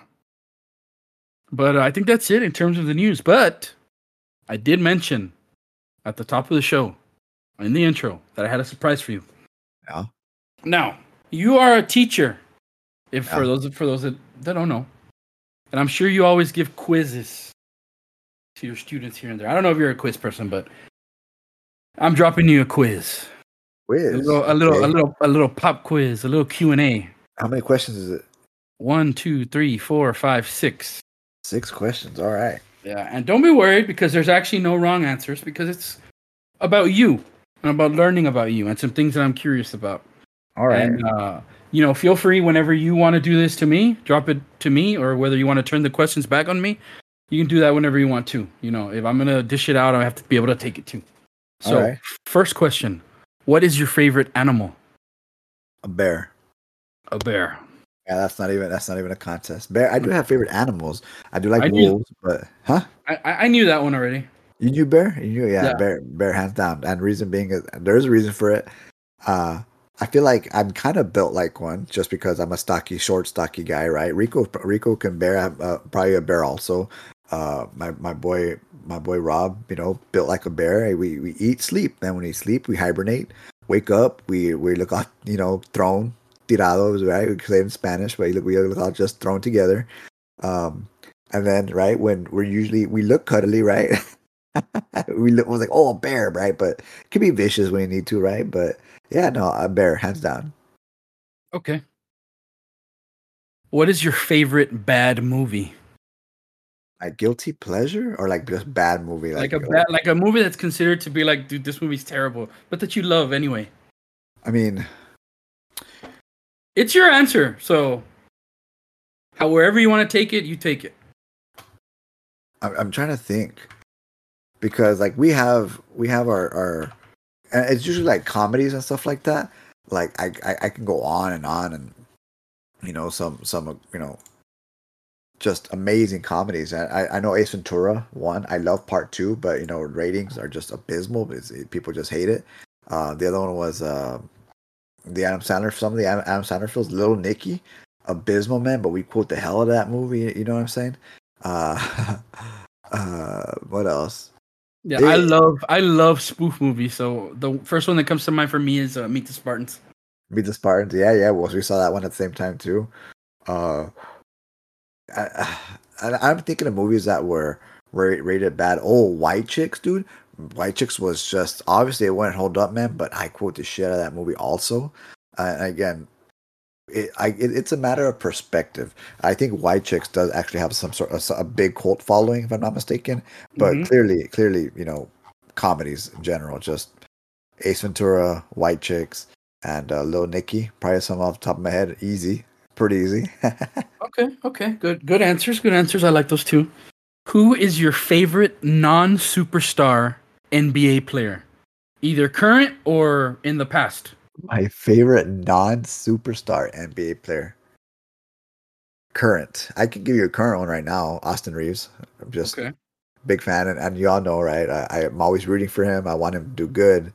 S1: But I think that's it in terms of the news. But I did mention at the top of the show, in the intro, that I had a surprise for you.
S2: Yeah.
S1: Now, you are a teacher.
S2: Yeah.
S1: For those that don't know, and I'm sure you always give quizzes to your students here and there. I don't know if you're a quiz person, but I'm dropping you a quiz.
S2: Quiz.
S1: A little pop quiz, a little Q&A.
S2: How many questions is it?
S1: 1, 2, 3, 4, 5, 6.
S2: 6 questions. All right.
S1: Yeah, and don't be worried, because there's actually no wrong answers, because it's about you and about learning about you and some things that I'm curious about.
S2: All right.
S1: And you know, feel free whenever you want to do this to me, drop it to me, or whether you want to turn the questions back on me, you can do that whenever you want to. You know, if I'm gonna dish it out, I have to be able to take it too. So, First question: what is your favorite animal?
S2: A bear.
S1: A bear.
S2: Yeah, that's not even a contest. Bear. I do have favorite animals. I do like wolves, but
S1: I knew that one already.
S2: You knew bear? You knew, yeah. Bear hands down. And reason being is there's a reason for it. I feel like I'm kind of built like one, just because I'm a stocky guy, right? Rico can bear, probably a bear also. My boy Rob, you know, built like a bear. We eat, sleep. Then when we sleep, we hibernate. Wake up, we look out, you know, thrown, tirados, right? We say it in Spanish, but we look out just thrown together. And then, right, when we look cuddly, right? We was like, oh, a bear, right? But it can be vicious when you need to, right? But yeah, no, a bear, hands down.
S1: Okay. What is your favorite bad movie?
S2: Like guilty pleasure, or like just bad movie?
S1: Like a movie that's considered to be like, dude, this movie's terrible, but that you love anyway.
S2: I mean,
S1: it's your answer, so However you want to take it, you take it.
S2: I'm trying to think because like we have our and it's usually like comedies and stuff like that. Like I can go on and some just amazing comedies. I know Ace Ventura one. I love part two, but ratings are just abysmal because people just hate it. The other one was the Adam Sandler. Some of the Adam Sandler films, Little Nicky, abysmal man. But we quote the hell out of that movie. You know what I'm saying? Uh, what else?
S1: Yeah, I love spoof movies. So the first one that comes to mind for me is Meet the Spartans.
S2: Meet the Spartans. Yeah. Well, we saw that one at the same time too. Uh, I'm thinking of movies that were rated bad. Oh, White Chicks, dude. White Chicks was just obviously it wouldn't hold up, man. But I quote the shit out of that movie also. Again, it's a matter of perspective. I think White Chicks does actually have some sort of a big cult following, if I'm not mistaken. But clearly, comedies in general, just Ace Ventura, White Chicks, and Lil Nicky. Probably some off the top of my head. Easy, pretty easy.
S1: Okay. Good answers. I like those two. Who is your favorite non-superstar NBA player? Either current or in the past.
S2: My favorite non-superstar NBA player. Current. I can give you a current one right now. Austin Reeves. I'm just big fan, and you all know, right? I'm always rooting for him. I want him to do good.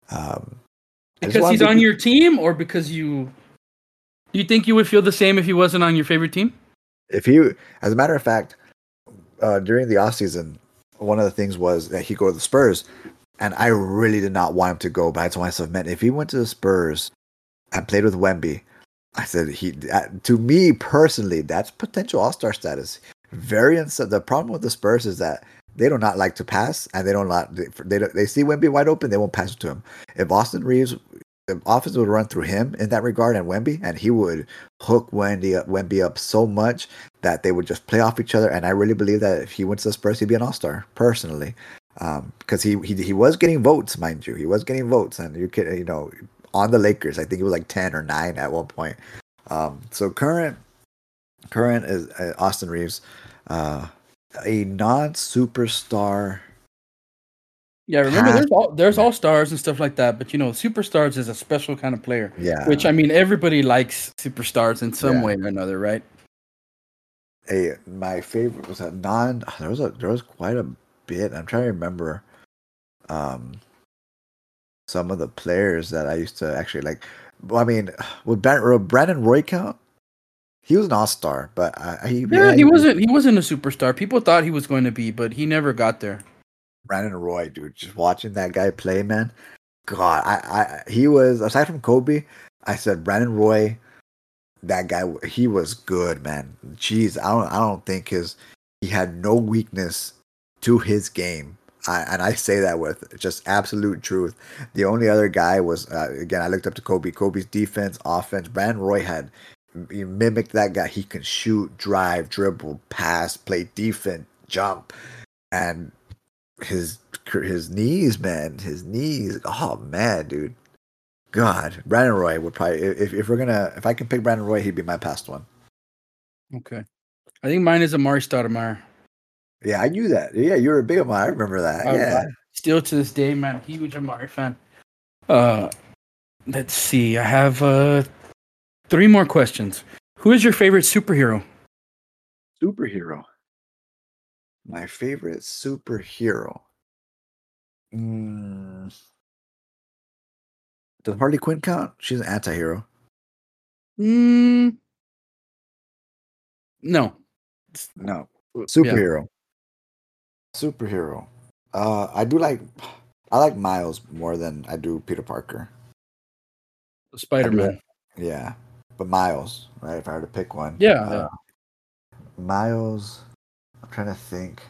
S1: Because he's on your team, or because do you think you would feel the same if he wasn't on your favorite team?
S2: If he, as a matter of fact, during the offseason, one of the things was that he go to the Spurs, and I really did not want him to go. But I told myself, man, if he went to the Spurs and played with Wemby, I said to me personally, that's potential All-Star status. The problem with the Spurs is that they do not like to pass, and they see Wemby wide open, they won't pass it to him. If Austin Reeves, the offense would run through him in that regard and Wemby, and he would hook Wemby up so much that they would just play off each other. And I really believe that if he went to the Spurs, he'd be an All-Star personally, because he was getting votes, mind you, he was getting votes, and you could on the Lakers, I think it was like 10 or 9 at one point. So current is Austin Reeves, a non-superstar.
S1: Yeah, remember there's all stars and stuff like that, but superstars is a special kind of player.
S2: Yeah.
S1: Which everybody likes superstars in some way or another, right?
S2: Hey, my favorite was a non. There was quite a bit. I'm trying to remember. Some of the players that I used to actually like. Well, I mean, would Brandon Roy count? He was an all-star, but he
S1: wasn't a superstar. People thought he was going to be, but he never got there.
S2: Brandon Roy, dude, just watching that guy play, man. God, he was, aside from Kobe, I said Brandon Roy, that guy, he was good, man. Jeez, I don't think he had no weakness to his game. I say that with just absolute truth. The only other guy was, again, I looked up to Kobe. Kobe's defense, offense. Brandon Roy he mimicked that guy. He can shoot, drive, dribble, pass, play defense, jump, and his knees, man. His knees. Oh man, dude. God, Brandon Roy would probably, if I can pick Brandon Roy, he'd be my past one.
S1: Okay, I think mine is Amar'e Stoudemire.
S2: Yeah, I knew that. Yeah, you were a big Amar'e. I remember that. Yeah.
S1: Still to this day, man, huge Amar'e fan. Let's see. I have 3 more questions. Who is your favorite superhero?
S2: My favorite superhero. Does Harley Quinn count? She's an anti-hero.
S1: No.
S2: Superhero. Superhero. I like Miles more than I do Peter Parker.
S1: Spider-Man.
S2: Yeah. But Miles, right? If I were to pick one. Yeah. Miles. I'm trying to think.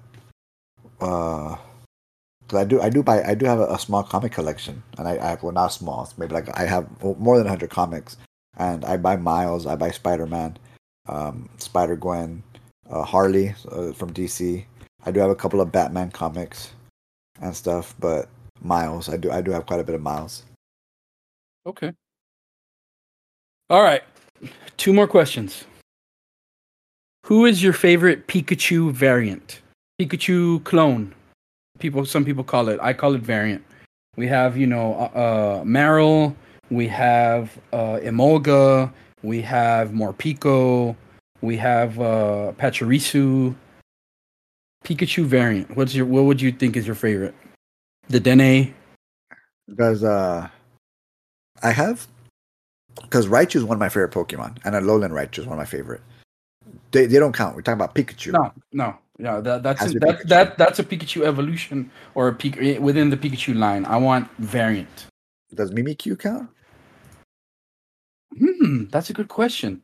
S2: Because I do have a small comic collection, and I have, well, not small, it's maybe like I have more than 100 comics, and I buy Miles, I buy Spider-Man, Spider-Gwen, Harley from DC. I do have a couple of Batman comics and stuff, but Miles, I do have quite a bit of Miles.
S1: Okay. All right. 2 more questions. Who is your favorite Pikachu variant? Pikachu clone. Some people call it. I call it variant. We have, Marill. We have Emolga. We have Morpeko. We have Pachirisu. Pikachu variant. What would you think is your favorite? The Dene.
S2: Because Raichu is one of my favorite Pokemon, and Alolan Raichu is one of my favorite. They don't count. We're talking about Pikachu.
S1: No. Yeah, that's a Pikachu evolution or within the Pikachu line. I want variant.
S2: Does Mimikyu count?
S1: That's a good question.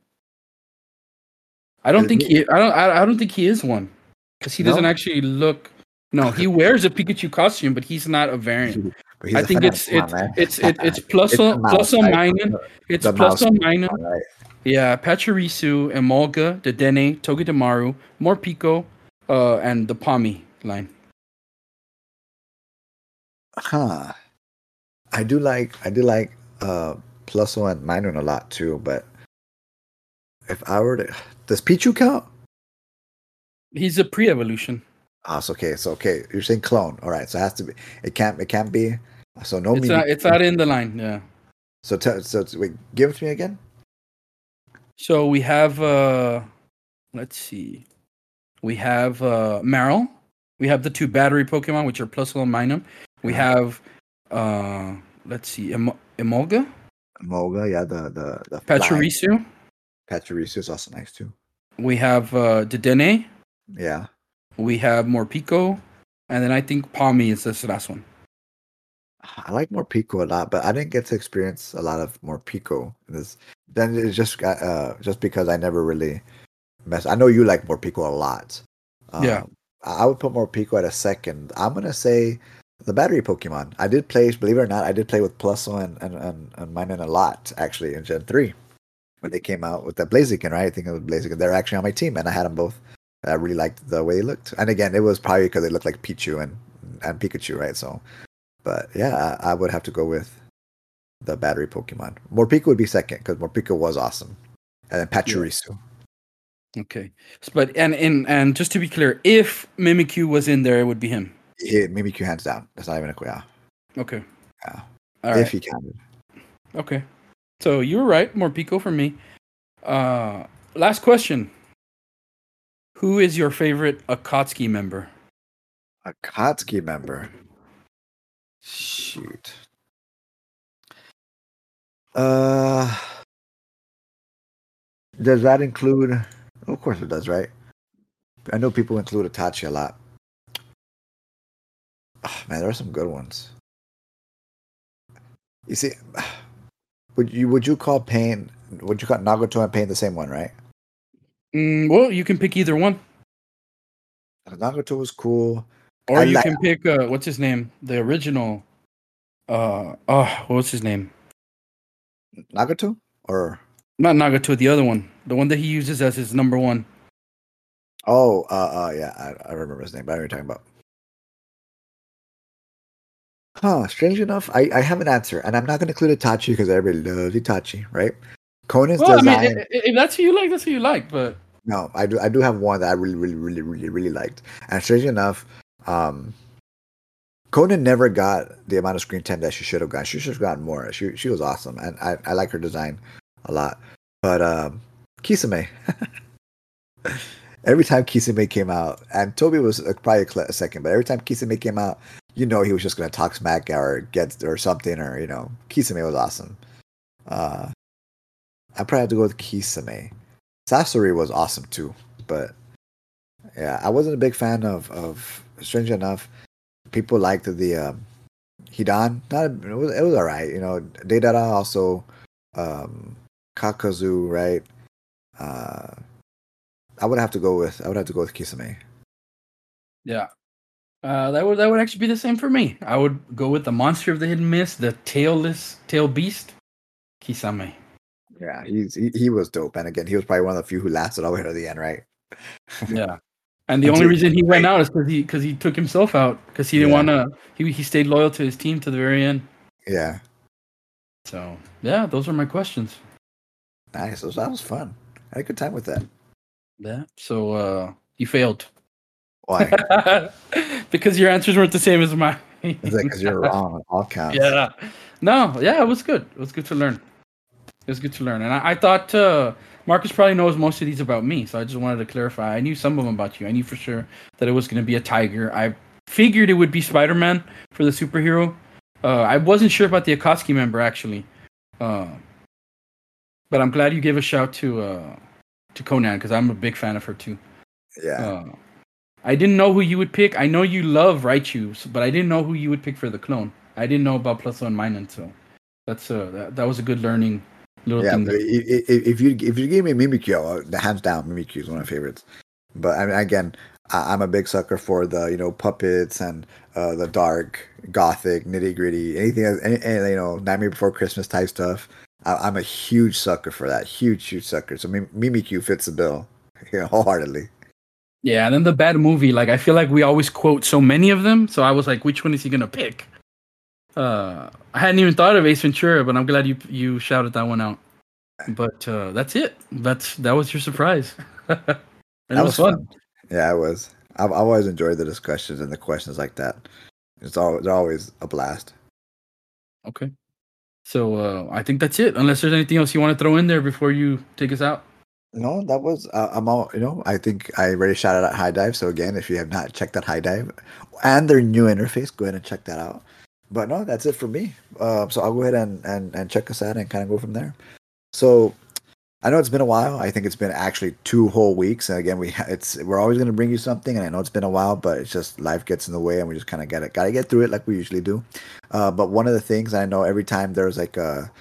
S1: I don't think he is one because he doesn't actually look. No, he wears a Pikachu costume, but he's not a variant. I think it's plus or minus. It's plus or minus. Right. Yeah, Pachirisu, Emolga, Dedenne, Togedemaru, Morpeko, and the Pawmi line.
S2: Huh. I do like plus one minor a lot too, but if I were to, does Pichu count?
S1: He's a pre-evolution.
S2: Oh, so okay. You're saying clone. All right, so it has to be. It can't be. So no.
S1: It's not in the line. Yeah.
S2: So wait, give it to me again.
S1: So we have let's see. We have Marill. We have the two battery Pokemon, which are Plusle and Minun. We have let's see, Emolga.
S2: Emolga, yeah, the
S1: Pachirisu.
S2: Pachirisu is also nice too.
S1: We have Dedenne.
S2: Yeah.
S1: We have Morpeko, and then I think Pawmi is this last one.
S2: I like Morpeko a lot, but I didn't get to experience a lot of Morpeko. Then it's just because I never really messed. I know you like Morpeko a lot.
S1: Yeah.
S2: I would put Morpeko at a second. I'm gonna say the battery Pokemon. I did play, believe it or not, I did play with Plusle and Minun a lot actually in Gen 3 when they came out with the Blaziken, right? I think it was Blaziken. They're actually on my team, and I had them both. I really liked the way they looked, and again, it was probably because they looked like Pichu and Pikachu, right? So, but yeah, I would have to go with the battery Pokemon. Morpeko would be second because Morpeko was awesome, and then Pachirisu.
S1: Yeah. Okay, but and just to be clear, if Mimikyu was in there, it would be him.
S2: Yeah, Mimikyu hands down. That's not even a yeah.
S1: Okay.
S2: Yeah.
S1: All
S2: if he counted.
S1: Okay, so you were right. Morpeko for me. Last question. Who is your favorite Akatsuki member?
S2: Akatsuki member. Shoot. Does that include? Oh, of course it does, right? I know people include Itachi a lot. Oh, man, there are some good ones. You see, would you call Pain? Would you call Nagato and Pain the same one, right?
S1: Well, you can pick either one.
S2: Nagato was cool.
S1: Or you can pick what's his name? The original. What's his name?
S2: Nagato or
S1: not Nagato? The other one, the one that he uses as his number one.
S2: Oh, yeah, I remember his name. But I know what you're talking about. Strange enough, I have an answer, and I'm not going to include Itachi because everybody loves Itachi, right? Conan's design. I mean,
S1: if that's who you like, that's who you like. But
S2: no, I do have one that I really liked, and strange enough, Conan never got the amount of screen time that she should have gotten. She should have gotten more. She was awesome, and I like her design a lot. But Kisame, every time Kisame came out, and Toby was probably a second, but every time Kisame came out, he was just gonna talk smack or get or something, or Kisame was awesome. I probably had to go with Kisame. Sasori was awesome too, but yeah, I wasn't a big fan of. Strange enough, people liked the Hidan. It was alright, Deidara also, Kakazu, right? I would have to go with Kisame.
S1: Yeah, that would actually be the same for me. I would go with the monster of the hidden mist, the tail beast, Kisame.
S2: Yeah, he was dope, and again, he was probably one of the few who lasted all the way to the end, right?
S1: Yeah, and the only reason he went out is because he took himself out because he didn't want to. He stayed loyal to his team to the very end.
S2: Yeah.
S1: So yeah, those are my questions.
S2: Nice. That was fun. I had a good time with that.
S1: Yeah. So you failed.
S2: Why?
S1: Because your answers weren't the same as mine.
S2: Is that because you're wrong on all counts?
S1: Yeah. No, yeah, it was good. It was good to learn. It was good to learn. And I thought Marcus probably knows most of these about me, so I just wanted to clarify. I knew some of them about you. I knew for sure that it was going to be a tiger. I figured it would be Spider-Man for the superhero. I wasn't sure about the Akatsuki member, actually. But I'm glad you gave a shout to Conan, because I'm a big fan of her, too.
S2: Yeah.
S1: I didn't know who you would pick. I know you love Raichu, but I didn't know who you would pick for the clone. I didn't know about Plus One Minun, so that's that was a good learning little thing.
S2: But if you gave me Mimikyu, hands down, Mimikyu is one of my favorites. But I mean, again, I'm a big sucker for the puppets and the dark, gothic, nitty gritty, any Nightmare Before Christmas type stuff. I'm a huge sucker for that. Huge sucker. So Mimikyu fits the bill, wholeheartedly.
S1: Yeah, and then the bad movie. Like I feel like we always quote so many of them, so I was like, which one is he gonna pick? I hadn't even thought of Ace Ventura, but I'm glad you shouted that one out. But that's it. That was your surprise. And
S2: that was fun. Yeah, it was. I've always enjoyed the discussions and the questions like that. They're always a blast.
S1: Okay. So I think that's it. Unless there's anything else you want to throw in there before you take us out.
S2: No, that was I'm all I think I already shouted out HIDIVE. So again, if you have not checked out HIDIVE and their new interface, go ahead and check that out. But no, that's it for me. So I'll go ahead and check us out and kind of go from there. So I know it's been a while. I think it's been actually 2 whole weeks. And again, we're always going to bring you something. And I know it's been a while, but it's just life gets in the way, and we just kind of gotta get through it like we usually do. But one of the things I know, every time there's like a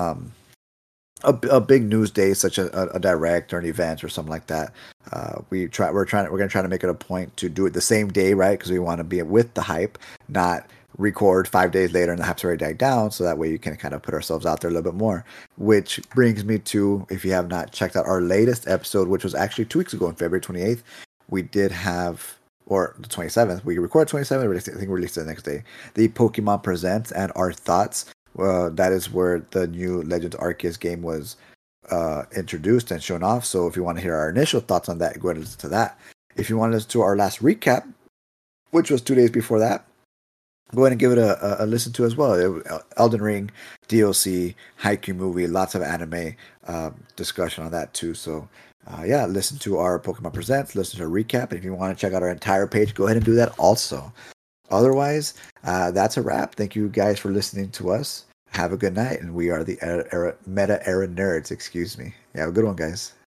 S2: big news day, such a direct or an event or something like that, we're gonna try to make it a point to do it the same day, right? Because we want to be with the hype, not record 5 days later and the hype's already died down, so that way you can kind of put ourselves out there a little bit more. Which brings me to, if you have not checked out our latest episode, which was actually 2 weeks ago on February 28th, we did have, or the 27th, we recorded 27th, I think we released it the next day, the Pokemon Presents and our thoughts. That is where the new Legends Arceus game was introduced and shown off. So if you want to hear our initial thoughts on that, go ahead and listen to that. If you want to listen to our last recap, which was 2 days before that, go ahead and give it a listen to as well. Elden Ring, DLC, Haikyuu movie, lots of anime discussion on that too. So listen to our Pokemon Presents, listen to our recap, and if you want to check out our entire page, go ahead and do that also. Otherwise, that's a wrap. Thank you guys for listening to us. Have a good night, and we are the Meta Era Nerds. Excuse me. Yeah, have a good one, guys.